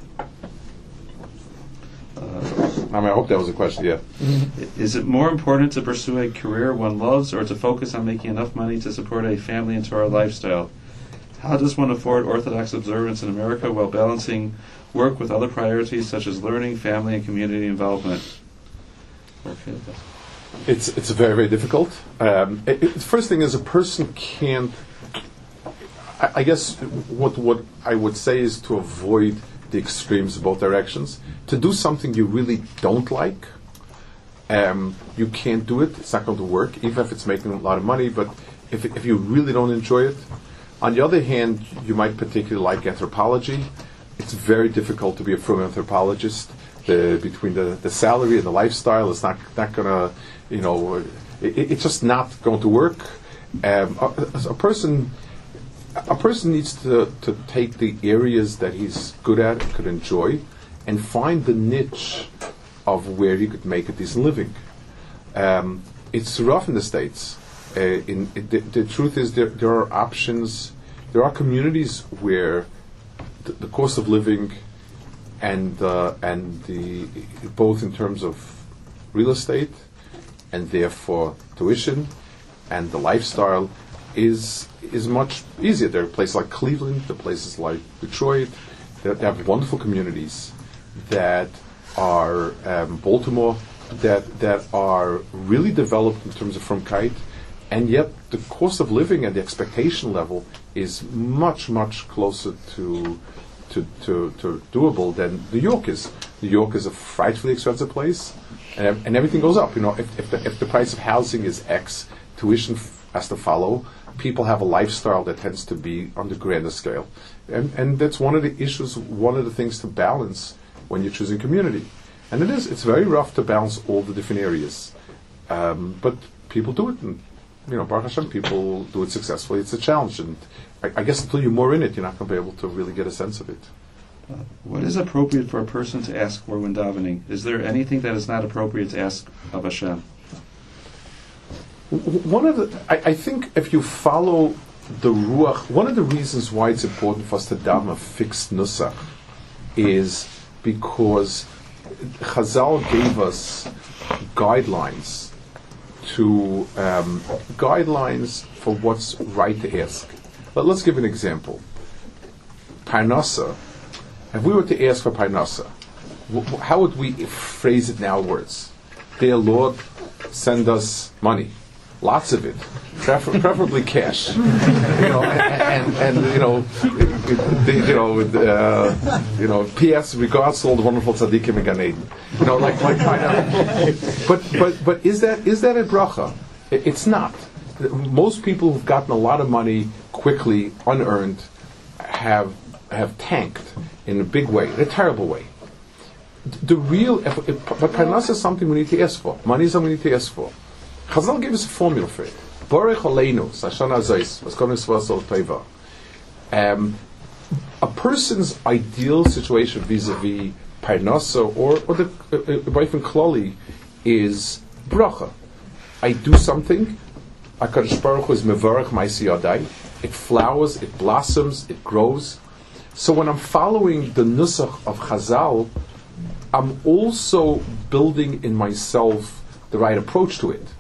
Uh, I mean, I hope that was a question. Yeah. Mm-hmm. Is it more important to pursue a career one loves, or to focus on making enough money to support a family and Torah lifestyle? How does one afford Orthodox observance in America while balancing work with other priorities such as learning, family, and community involvement? Okay. It's it's very, very difficult. Um, it, it, the first thing is a person can't. I, I guess what what I would say is to avoid the extremes in both directions. To do something you really don't like Um, you can't do it. It's not going to work, even if it's making a lot of money. But if if you really don't enjoy it, on the other hand, you might particularly like anthropology. It's very difficult to be a frum anthropologist. The, between the, the salary and the lifestyle, it's not not gonna, you know, it, it's just not going to work. Um, a, a person, a person needs to to take the areas that he's good at and could enjoy, and find the niche of where he could make a decent living. Um, it's rough in the States. Uh, in, it, the, the truth is, there there are options. There are communities where the, the cost of living and uh, and the both in terms of real estate and therefore tuition and the lifestyle is is much easier. There are places like Cleveland, there are places like Detroit that have wonderful communities that are um, Baltimore that that are really developed in terms of frumkeit, and yet the cost of living and the expectation level is much much closer to To, to, to doable than New York is. New York is a frightfully expensive place, and, ev- and everything goes up. You know, if, if, the, if the price of housing is X, tuition f- has to follow. People have a lifestyle that tends to be on the grander scale, and and that's one of the issues. One of the things to balance when you're choosing community, and it is. It's very rough to balance all the different areas, um, but people do it, and you know, Baruch Hashem, people do it successfully. It's a challenge, and I, I guess until you're more in it, you're not going to be able to really get a sense of it. Uh, what is appropriate for a person to ask for when davening? Is there anything that is not appropriate to ask of Hashem? One of the, I, I think, if you follow the ruach, one of the reasons why it's important for us to daven a fixed nusach is because Chazal gave us guidelines to um, guidelines for what's right to ask. But let's give an example. Parnasa. If we were to ask for parnasa, w- how would we phrase it in our words? Dear Lord, send us money, lots of it, prefer- preferably cash. You know, and, and, and you know, the, you know, uh, you know. P S. Regards to all the wonderful tzaddikim in Gan Eden. You know, like like pineapple. But but but is that is that a bracha? It, it's not. Most people who've gotten a lot of money quickly, unearned, have have tanked in a big way, in a terrible way. The real, if, if, but parnasa is something we need to ask for. Money is something we need to ask for. Chazal gave us a formula for it. Borech Aleinu, Sashana Zayis, Vaskom Yisvasol Teva. Um, a person's ideal situation vis-a-vis parnasa or or the Baifin Klali is bracha. I do something. HaKadosh Baruch Hu is mevarach ma'aseh yadai. It flowers, it blossoms, it grows. So when I'm following the nusach of Chazal, I'm also building in myself the right approach to it.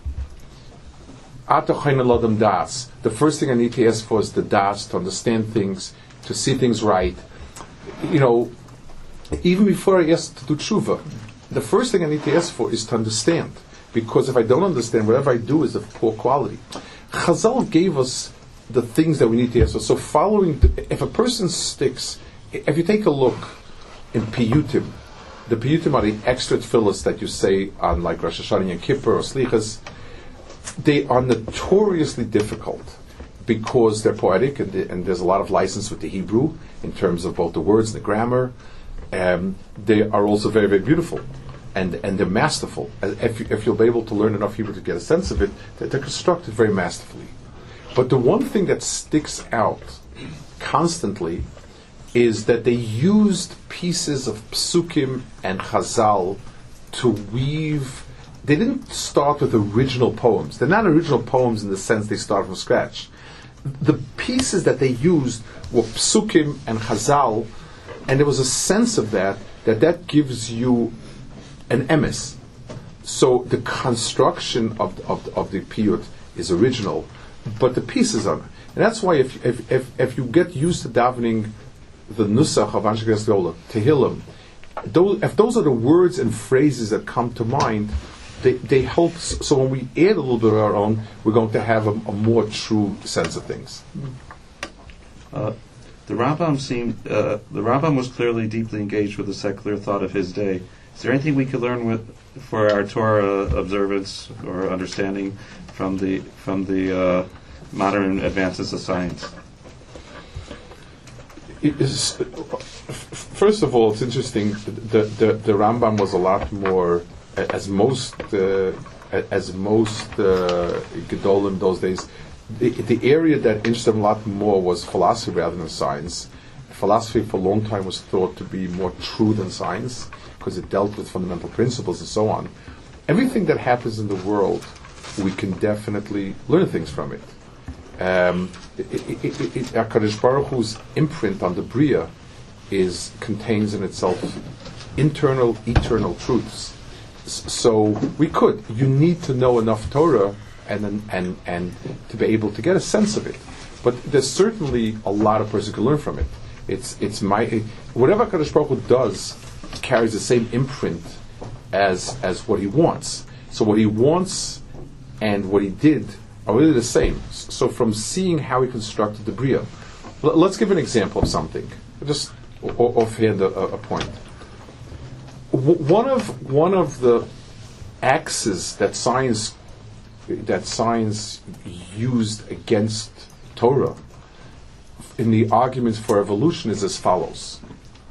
The first thing I need to ask for is the das, to understand things, to see things right. You know, even before I ask to do tshuva, the first thing I need to ask for is to understand. Because if I don't understand, whatever I do is of poor quality. Chazal gave us the things that we need to ask for. So following, the, if a person sticks, if you take a look in Piyutim, the Piyutim are the extra tefillas that you say on like Rosh Hashanah and Kippur or Slichas. They are notoriously difficult because they're poetic and, they, and there's a lot of license with the Hebrew in terms of both the words and the grammar. Um, they are also very, very beautiful. And and they're masterful. If, you, if you'll be able to learn enough Hebrew to get a sense of it, they're, they're constructed very masterfully. But the one thing that sticks out constantly is that they used pieces of psukim and chazal to weave. They didn't start with original poems. They're not original poems in the sense they start from scratch. The pieces that they used were psukim and chazal, and there was a sense of that, that that gives you an emes. So the construction of of, of the piyut is original, but the pieces are. And that's why if if if, if you get used to davening the nusach of Anshe Knesset Gedolah, Tehillim, those, if those are the words and phrases that come to mind, they, they help. So when we add a little bit of our own, we're going to have a, a more true sense of things. Uh, the Rambam seemed. Uh, the Rambam was clearly deeply engaged with the secular thought of his day. Is there anything we could learn with for our Torah observance or understanding from the from the uh, modern advances of science? It is, first of all, it's interesting. The, the the Rambam was a lot more, as most uh, as most uh, Gedolim those days. The, the area that interested him a lot more was philosophy rather than science. Philosophy for a long time was thought to be more true than science because it dealt with fundamental principles and so on. Everything that happens in the world, we can definitely learn things from it. Um, HaKadosh Baruch Hu's imprint on the Bria is contains in itself internal, eternal truths. S- so we could. You need to know enough Torah and and and to be able to get a sense of it. But there's certainly a lot of person can learn from it. It's it's my it, whatever HaKadosh Baruch Hu does carries the same imprint as as what he wants. So what he wants and what he did are really the same. So from seeing how he constructed the Bria, l- let's give an example of something. Just o- offhand a, a point. W- one of one of the axes that science that science used against Torah in the arguments for evolution is as follows.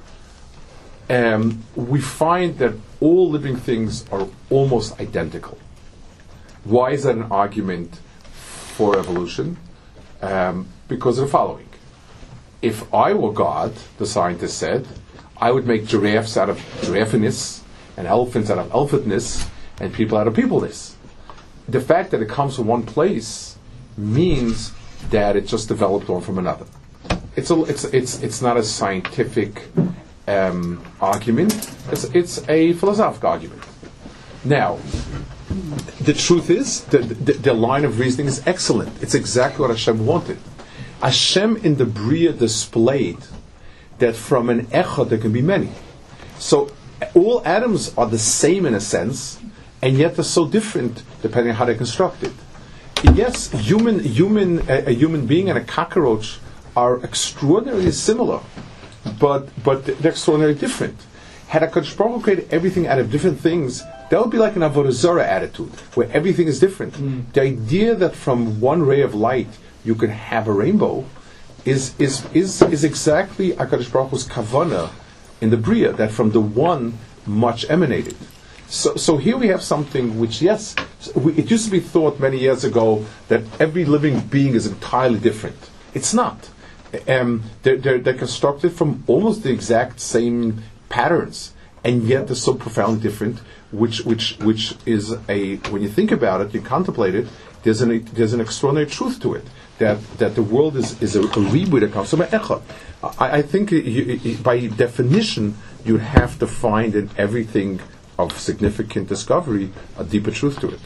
Um, we find that all living things are almost identical. Why is that an argument for evolution? Um, because of the following. If I were God, the scientist said, I would make giraffes out of giraffeness, and elephants out of elephantness, and people out of peopleness. The fact that it comes from one place means that it just developed one from another. It's a, it's it's it's not a scientific um, argument. It's it's a philosophical argument. Now, the truth is, the, the, the line of reasoning is excellent. It's exactly what Hashem wanted. Hashem in the Bria displayed that from an echad there can be many. So all atoms are the same in a sense, and yet they're so different depending on how they're constructed. Yes, human, human, a, a human being and a cockroach are extraordinarily similar, but but they're extraordinarily different. Had HaKadosh Baruch Hu created everything out of different things, that would be like an Avodah Zarah attitude, where everything is different. Mm. The idea that from one ray of light you can have a rainbow is is is, is exactly HaKadosh Baruch Hu's kavanah in the Bria, that from the one much emanated. So, so here we have something which, yes, we, it used to be thought many years ago that every living being is entirely different. It's not. Um, they're, they're, they're constructed from almost the exact same patterns, and yet they're so profoundly different. Which, which, which is a when you think about it, you contemplate it. There's an there's an extraordinary truth to it. That that the world is is a, a reboot that comes from an echad. I, I think you, you, by definition you have to find in everything of significant discovery a deeper truth to it.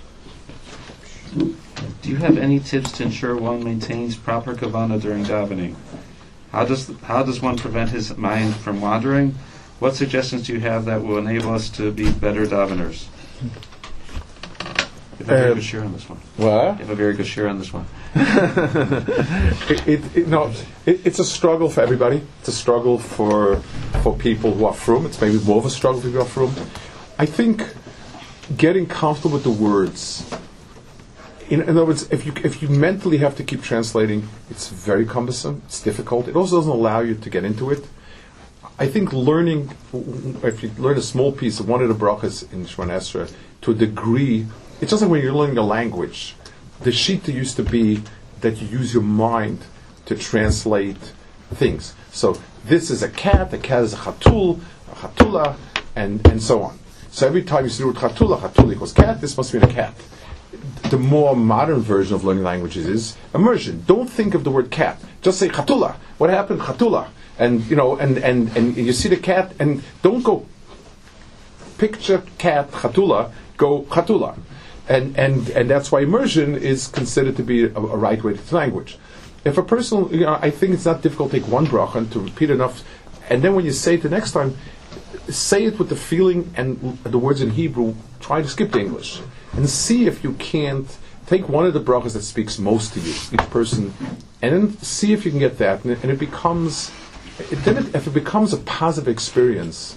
Do you have any tips to ensure one maintains proper kavanah during davening? How does how does one prevent his mind from wandering? What suggestions do you have that will enable us to be better daveners? You have a very Um, good share on this one. What? You have a very good share on this one. it, it, it, no, it, it's a struggle for everybody. It's a struggle for for people who are frum. It's maybe more of a struggle for people who are frum. I think getting comfortable with the words. In, in other words, if you if you mentally have to keep translating, it's very cumbersome. It's difficult. It also doesn't allow you to get into it. I think learning, if you learn a small piece of one of the brachas in Shemona Esrei, to a degree, it's just like when you're learning a language. The shita used to be that you use your mind to translate things. So this is a cat, a cat is a chatul, a chatula, and, and so on. So every time you see the word chatula, chatula equals cat, this must mean a cat. The more modern version of learning languages is immersion. Don't think of the word cat. Just say chatula. What happened? Chatula. And you know, and, and, and you see the cat, and don't go picture cat chatula, go chatula, and and and that's why immersion is considered to be a, a right way to the language. If a person, you know, I think it's not difficult to take one bracha and to repeat enough, and then when you say it the next time, say it with the feeling and the words in Hebrew. Try to skip the English and see if you can't take one of the brachas that speaks most to you, each person, and then see if you can get that, and it, and it becomes. It, then it, if it becomes a positive experience,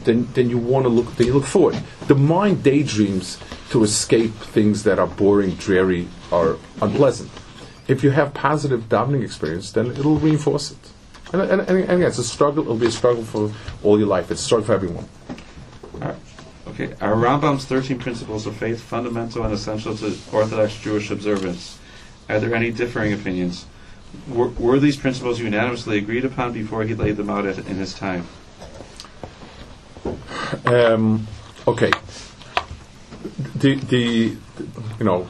then then you want to look then you look forward. The mind daydreams to escape things that are boring, dreary, or unpleasant. If you have positive davening experience, then it'll reinforce it. And, and, and again, it's a struggle. It'll be a struggle for all your life. It's a struggle for everyone. All right. Okay, are Rambam's thirteen principles of faith fundamental and essential to Orthodox Jewish observance? Are there any differing opinions? Were, were these principles unanimously agreed upon before he laid them out at, in his time? Um, okay. The, the, you know,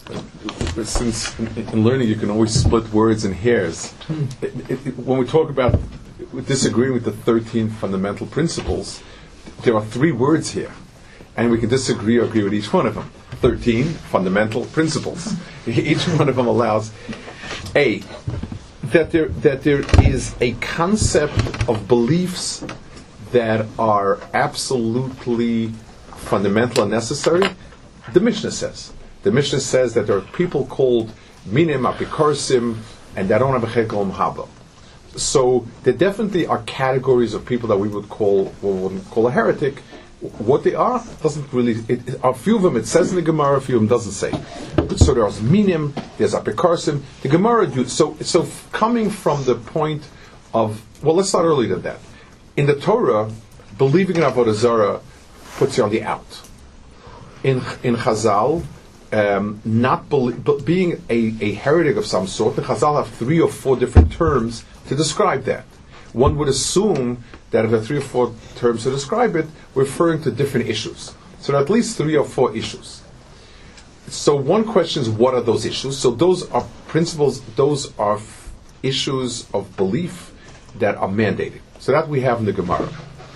since in, in learning you can always split words in hairs, it, it, it, when we talk about disagreeing with the thirteen fundamental principles, there are three words here, and we can disagree or agree with each one of them. thirteen fundamental principles. Each one of them allows A, that there that there is a concept of beliefs that are absolutely fundamental and necessary. The Mishnah says. The Mishnah says that there are people called minim, apikorsim, and that don't have a chekel haba. So there definitely are categories of people that we would call what we wouldn't call a heretic. What they are doesn't really. It, it, a few of them it says in the Gemara, a few of them doesn't say. So there's minim, there's apikorsim. The Gemara do so. So coming from the point of well, let's start earlier than that. In the Torah, believing in Avodah Zarah puts you on the out. In in Chazal, um, not belie- but being a, a heretic of some sort, the Chazal have three or four different terms to describe that. One would assume that if there are three or four terms to describe it, we're referring to different issues. So there are at least three or four issues. So one question is, what are those issues? So those are principles, those are f- issues of belief that are mandated. So that we have in the Gemara.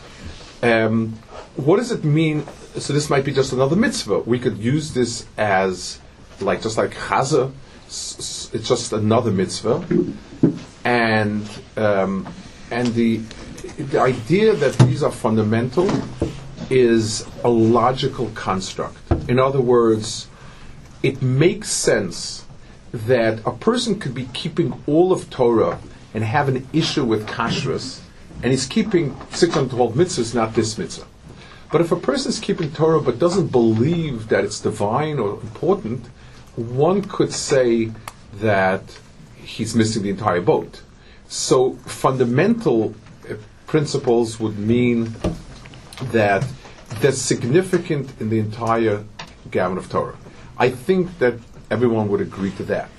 Um, what does it mean? So this might be just another mitzvah. We could use this as, like, just like Chazah, it's just another mitzvah. And um, and the the idea that these are fundamental is a logical construct. In other words, it makes sense that a person could be keeping all of Torah and have an issue with kashrus, and he's keeping six hundred twelve mitzvahs, not this mitzvah. But if a person is keeping Torah but doesn't believe that it's divine or important, one could say that he's missing the entire boat. So fundamental uh, principles would mean that they're significant in the entire gamut of Torah. I think that everyone would agree to that.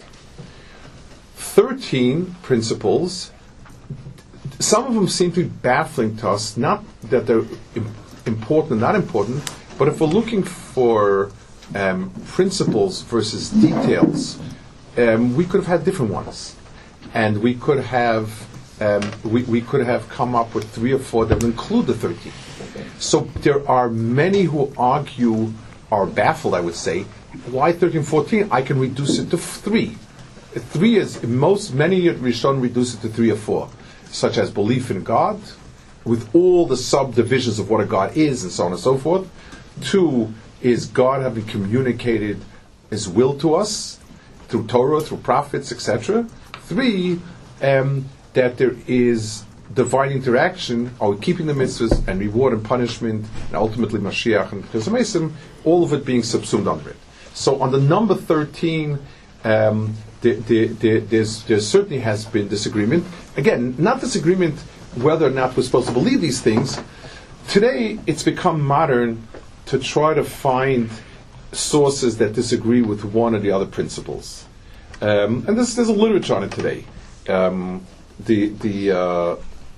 Thirteen principles, some of them seem to be baffling to us, not that they're im- important and not important, but if we're looking for um, principles versus details, um, we could have had different ones. And we could have um, we, we could have come up with three or four that would include the thirteen. So there are many who argue, are baffled, I would say, why thirteen, fourteen? I can reduce it to three. Three is, most, many Rishon reduce it to three or four, such as belief in God, with all the subdivisions of what a God is, and so on and so forth. Two is God having communicated His will to us, through Torah, through prophets, et cetera. Three, um, that there is divine interaction, are we keeping the mitzvahs, and reward and punishment, and ultimately Mashiach and Chesed Mesim, all of it being subsumed under it. So on the number thirteen, um, there, there, there, there's, there certainly has been disagreement. Again, not disagreement whether or not we're supposed to believe these things. Today, it's become modern to try to find sources that disagree with one or the other principles. Um, and there's, there's a literature on it today. Um, the the uh,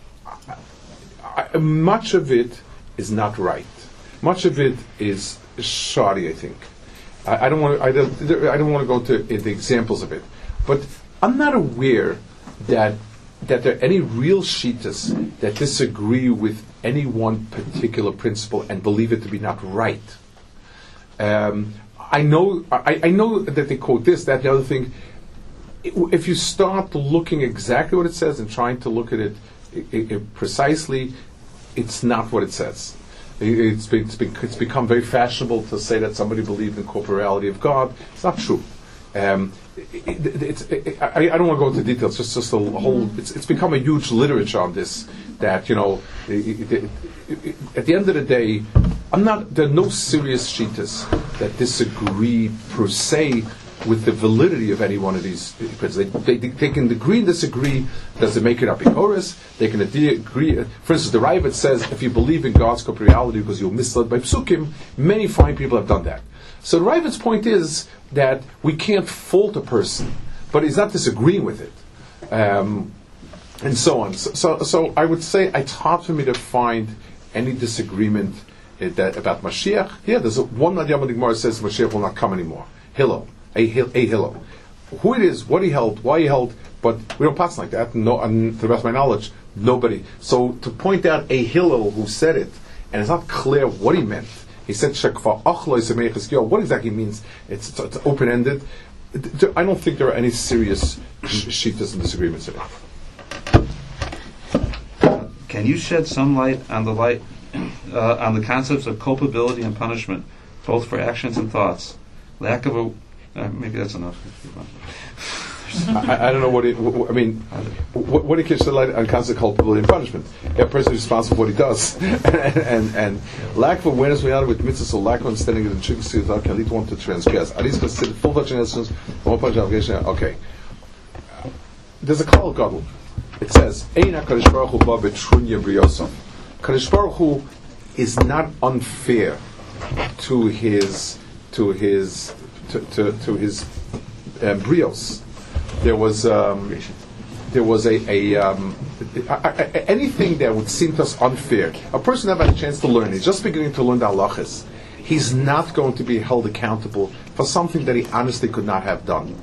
I, much of it is not right. Much of it is shoddy, I think. I, I don't want to. I don't, I don't want to go to the examples of it, but I'm not aware that that there are any real shittas that disagree with any one particular principle and believe it to be not right. Um, I know. I, I know that they quote this, that, the other thing. If you start looking exactly what it says and trying to look at it, it, it precisely, it's not what it says. It, it's, been, it's, been, it's become very fashionable to say that somebody believed in corporeality of God. It's not true. Um, it, it, it's, it, I, I don't want to go into details. Just, just a whole. It's, it's become a huge literature on this. That you know, it, it, it, at the end of the day, I'm not. There are no serious shitas that disagree per se with the validity of any one of these. Because they, they, they can agree and disagree. Does it make it apikoros? They can agree. For instance, the Raavad says if you believe in God's corporeality because you're misled by psukim, many fine people have done that. So the Raavad's point is that we can't fault a person, but he's not disagreeing with it, um, and so on. So, so, so I would say it's hard for me to find any disagreement uh, that, about Mashiach. Yeah, there's a, one Yom Gemara says Mashiach will not come anymore. Hillel, a, a Hillel. Who it is, what he held, why he held, but we don't pass like that. No, and to the best of my knowledge, nobody. So to point out a Hillel who said it, and it's not clear what he meant. He said, what exactly means? It's, it's, it's open-ended. I don't think there are any serious shittas and disagreements in it. Can you shed some light on the light uh, on the concepts of culpability and punishment, both for actions and thoughts? Lack of a uh, maybe that's enough. I, I don't know what it. What, I mean, what, what it can shed light on concept of culpability and punishment. A person is responsible for what he does, and, and and lack of awareness with mitzvahs, or lack of understanding of the triggers can lead one to transgress. At least consider full transgressions, one punch obligation. Okay, there's a klal gadol. It says, "Ein HaKadosh Baruch Hu ba betrunya briyosam." Kadosh Baruch Hu is not unfair to his to his to to, to his um, brios. There was um, there was a, a um, I, I, anything that would seem to us unfair. A person never had a chance to learn. He's just beginning to learn the halachas. He's not going to be held accountable for something that he honestly could not have done.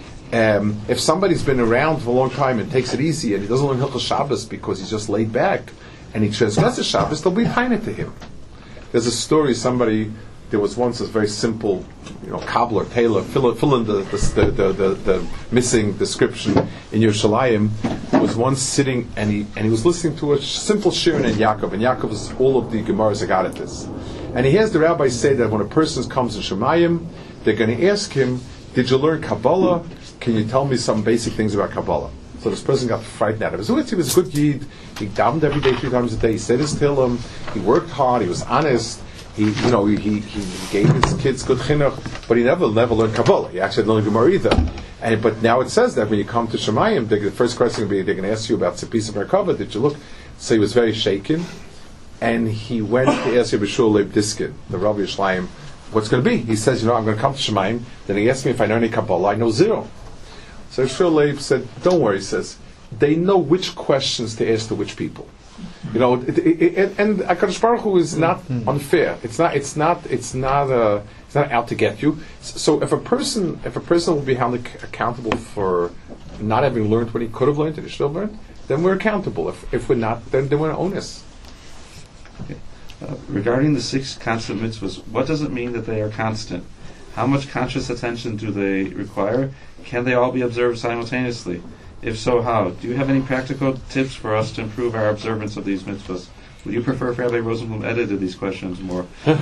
Um, if somebody's been around for a long time and takes it easy and he doesn't learn Hilchos Shabbos because he's just laid back and he transgresses Shabbos, they'll be kind to him. There's a story. Somebody. There was once a very simple, you know, cobbler, tailor, fill, fill in the the, the, the the missing description in Yerushalayim, who was once sitting and he and he was listening to a simple shirin in Yaakov, and Yaakov is all of the Gemara's Agaritas. And he hears the rabbi say that when a person comes to Shemayim, they're going to ask him, "Did you learn Kabbalah? Can you tell me some basic things about Kabbalah?" So this person got frightened out of it. So he was a good yid. He davened every day, three times a day. He said his tehillim. He worked hard. He was honest. He, you know, he, he, he gave his kids good chinuch, but he never, never learned Kabbalah. He actually didn't learn Gemara either. And but now it says that when you come to Shemayim, the first question will be they're going to ask you about Tzipis of Merkava. Did you look? So he was very shaken, and he went to ask Yeshua Leib Diskin, the Rabbi Yishlayim, what's going to be. He says, you know, I'm going to come to Shemayim. Then he asked me if I know any Kabbalah. I know zero. So Yeshua Leib said, don't worry. He says, they know which questions to ask to which people. You know, it, it, it, and HaKadosh Baruch Hu is not unfair. It's not. It's not. It's not. Uh, it's not out to get you. So if a person, if a person will be held accountable for not having learned what he could have learned and he should have learned, then we're accountable. If if we're not, then then we're onus. Okay. Uh, regarding the six constant mitzvahs, what does it mean that they are constant? How much conscious attention do they require? Can they all be observed simultaneously? If so, how? Do you have any practical tips for us to improve our observance of these mitzvahs? Would you prefer if Rabbi Rosenblum edited these questions more? no,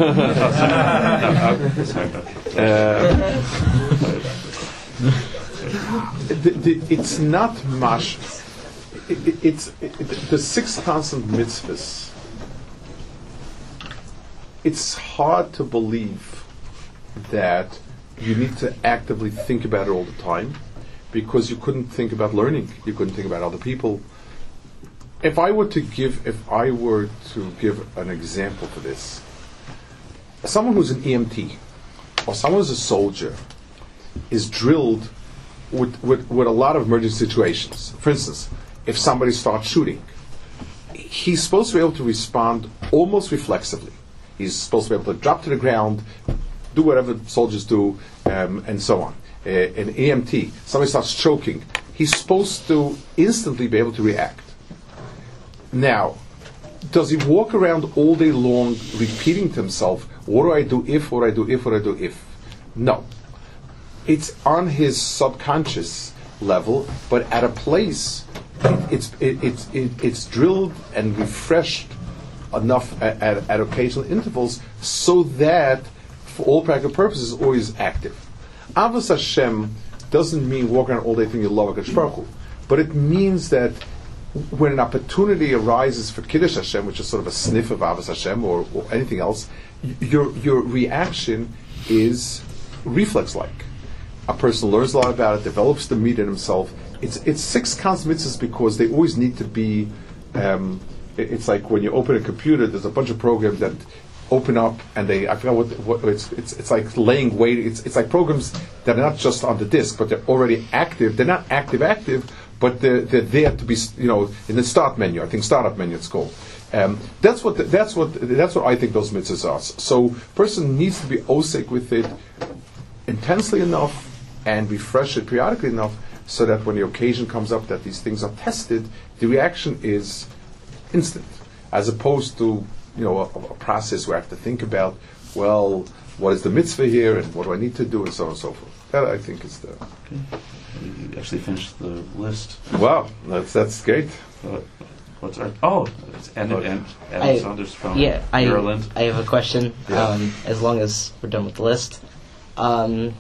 no, sorry, no. Uh, the, the, it's not mash. It, it, it's it, the six constant mitzvahs. It's hard to believe that you need to actively think about it all the time, because you couldn't think about learning, you couldn't think about other people. If I were to give, if I were to give an example for this, someone who's an E M T or someone who's a soldier is drilled with, with, with a lot of emergency situations. For instance, if somebody starts shooting, he's supposed to be able to respond almost reflexively. He's supposed to be able to drop to the ground, do whatever soldiers do, um, and so on. Uh, an E M T, somebody starts choking, he's supposed to instantly be able to react. Now, does he walk around all day long repeating to himself, what do I do if, what do I do if, what do I do if? No. It's on his subconscious level, but at a place, it, it's, it, it's, it, it's drilled and refreshed enough at, at, at occasional intervals so that, for all practical purposes, is always active. Avos Hashem doesn't mean walking around all day thinking you love HaKadosh Baruch Hu, but it means that when an opportunity arises for Kiddush Hashem, which is sort of a sniff of Avos Hashem or, or anything else, y- your your reaction is reflex-like. A person learns a lot about it, develops the meat in himself. It's it's six counts mitzvahs because they always need to be. Um, it- it's like when you open a computer, there's a bunch of programs that open up and they. I forgot what what it's it's it's like laying wait. It's it's like programs that are not just on the disk, but they're already active. They're not active active, but they're they're there to be, you know, in the start menu. I think startup menu it's called. Um, that's what the, that's what that's what I think those mitzvahs are. So, person needs to be osek with it intensely enough and refresh it periodically enough so that when the occasion comes up that these things are tested, the reaction is instant, as opposed to, you know, a, a process where I have to think about, well, what is the mitzvah here and what do I need to do and so on and so forth. That I think is the. Okay. You actually finished the list. Wow, that's that's great. Uh, what's our? Oh, it's Anna, Anna, Anna I- Saunders from Yeah, I, Maryland. I have a question. Yeah. Um, as long as we're done with the list, um,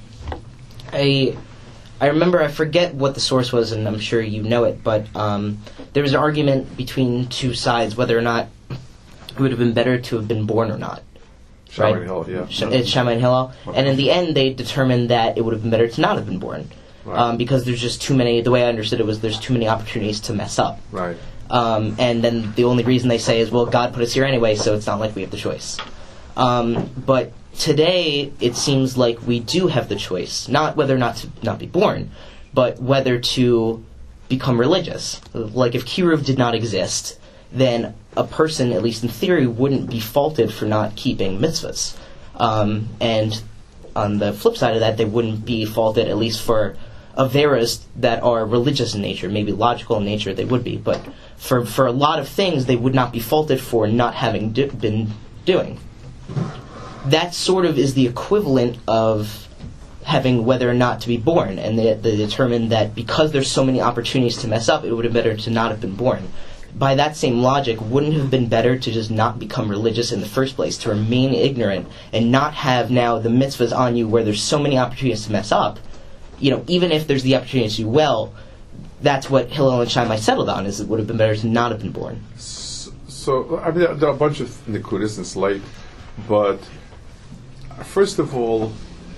I I remember, I forget what the source was, and I'm sure you know it, but um, there was an argument between two sides whether or not it would have been better to have been born or not. Shammai Right. and Hillel, yeah. Sh- It's Shammai and Hillel, and in the end, they determined that it would have been better to not have been born, Right. um, because there's just too many. The way I understood it was there's too many opportunities to mess up. Right. Um, and then the only reason they say is, well, God put us here anyway, so it's not like we have the choice. Um, but today, it seems like we do have the choice, not whether or not to not be born, but whether to become religious. Like, if Kiruv did not exist, then a person, at least in theory, wouldn't be faulted for not keeping mitzvahs. Um, and on the flip side of that, they wouldn't be faulted, at least for averas that are religious in nature, maybe logical in nature they would be, but for, for a lot of things they would not be faulted for not having do, been doing. That sort of is the equivalent of having whether or not to be born, and they, they determined that because there's so many opportunities to mess up, it would have been better to not have been born. By that same logic, wouldn't it have been better to just not become religious in the first place, to remain ignorant, and not have now the mitzvahs on you where there's so many opportunities to mess up? You know, even if there's the opportunity to do well, that's what Hillel and Shammai settled on, is it would have been better to not have been born. So, so I mean, there, there are a bunch of nekudas and slate, but first of all,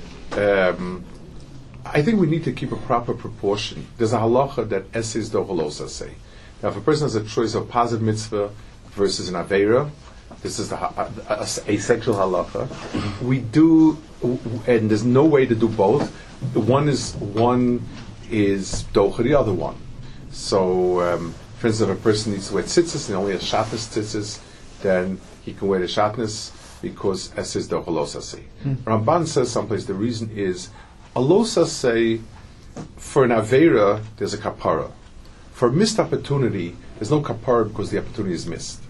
um, I think we need to keep a proper proportion. There's a halacha that essays do halosa say. Now, if a person has a choice of positive mitzvah versus an aveira, this is the ha- a, a, a sexual halacha. We do, and there's no way to do both. One is one is docha, the other one. So, um, for instance, if a person needs to wear tzitzis and only has shatnez tzitzis, then he can wear the shatnez because es is docha losase. Ramban says someplace the reason is a losase for an avera there's a kapara. For a missed opportunity, there's no kapara because the opportunity is missed.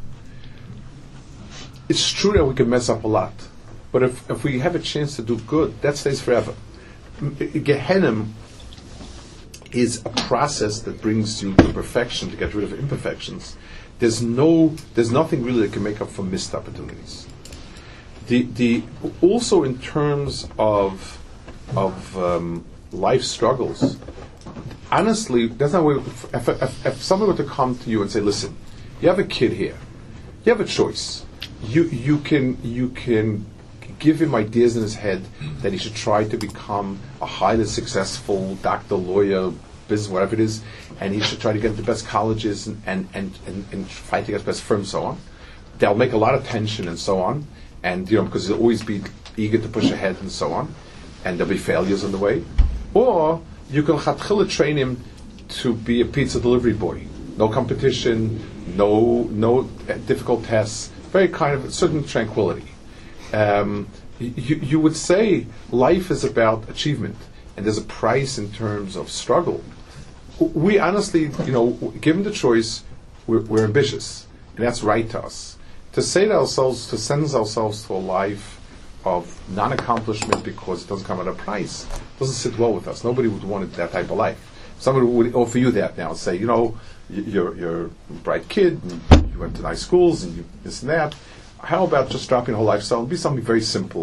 It's true that we can mess up a lot, but if if we have a chance to do good, that stays forever. Gehenim is a process that brings you to perfection to get rid of imperfections. There's no, there's nothing really that can make up for missed opportunities. The the also in terms of of um, life struggles. Honestly, that's not. If, if, if, if someone were to come to you and say, "Listen, you have a kid here. You have a choice. You you can you can give him ideas in his head that he should try to become a highly successful doctor, lawyer, business, whatever it is, and he should try to get into the best colleges and and and, and, and try to get the best firms, so on. They'll make a lot of tension and so on, and you know because he'll always be eager to push ahead and so on, and there'll be failures on the way, or you can chatchila train him to be a pizza delivery boy. No competition, no no difficult tests, very kind of a certain tranquility. Um, you, you would say life is about achievement, and there's a price in terms of struggle. We honestly, you know, given the choice, we're, we're ambitious, and that's right to us. To say to ourselves, to sentence ourselves to a life of non-accomplishment because it doesn't come at a price, doesn't sit well with us. Nobody would want that type of life. Somebody would offer you that now and say, you know, you're, you're a bright kid, and you went to nice schools, and you this and that. How about just dropping a whole lifestyle and be something very simple,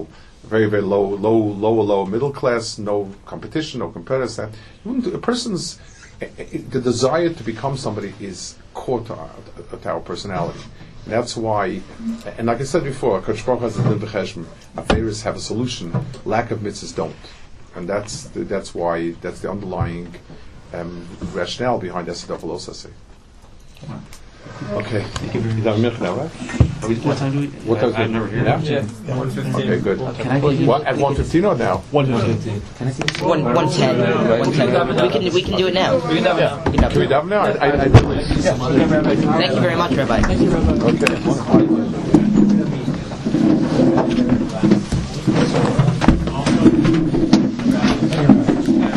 very, very low, low, lower, lower middle class, no competition, no competitors. You wouldn't, a person's eh, eh, the desire to become somebody is core to our, to our personality. And that's why, and like I said before, Kodesh Baruch has a din v'cheshbon. Averos have a solution. Lack of mitzvahs don't, and that's the, that's why that's the underlying um, rationale behind S W O S S A. Okay. You have a minute now, right? What time do we? What time is it? I've never heard. Yeah? Yeah, one fifteen. Okay, good. Can I get you What, at one fifteen or now? one one ten? One ten. We can we can do it now. We can do it now. Can we daven now? I, I, I, Thank you very much, Rabbi. okay.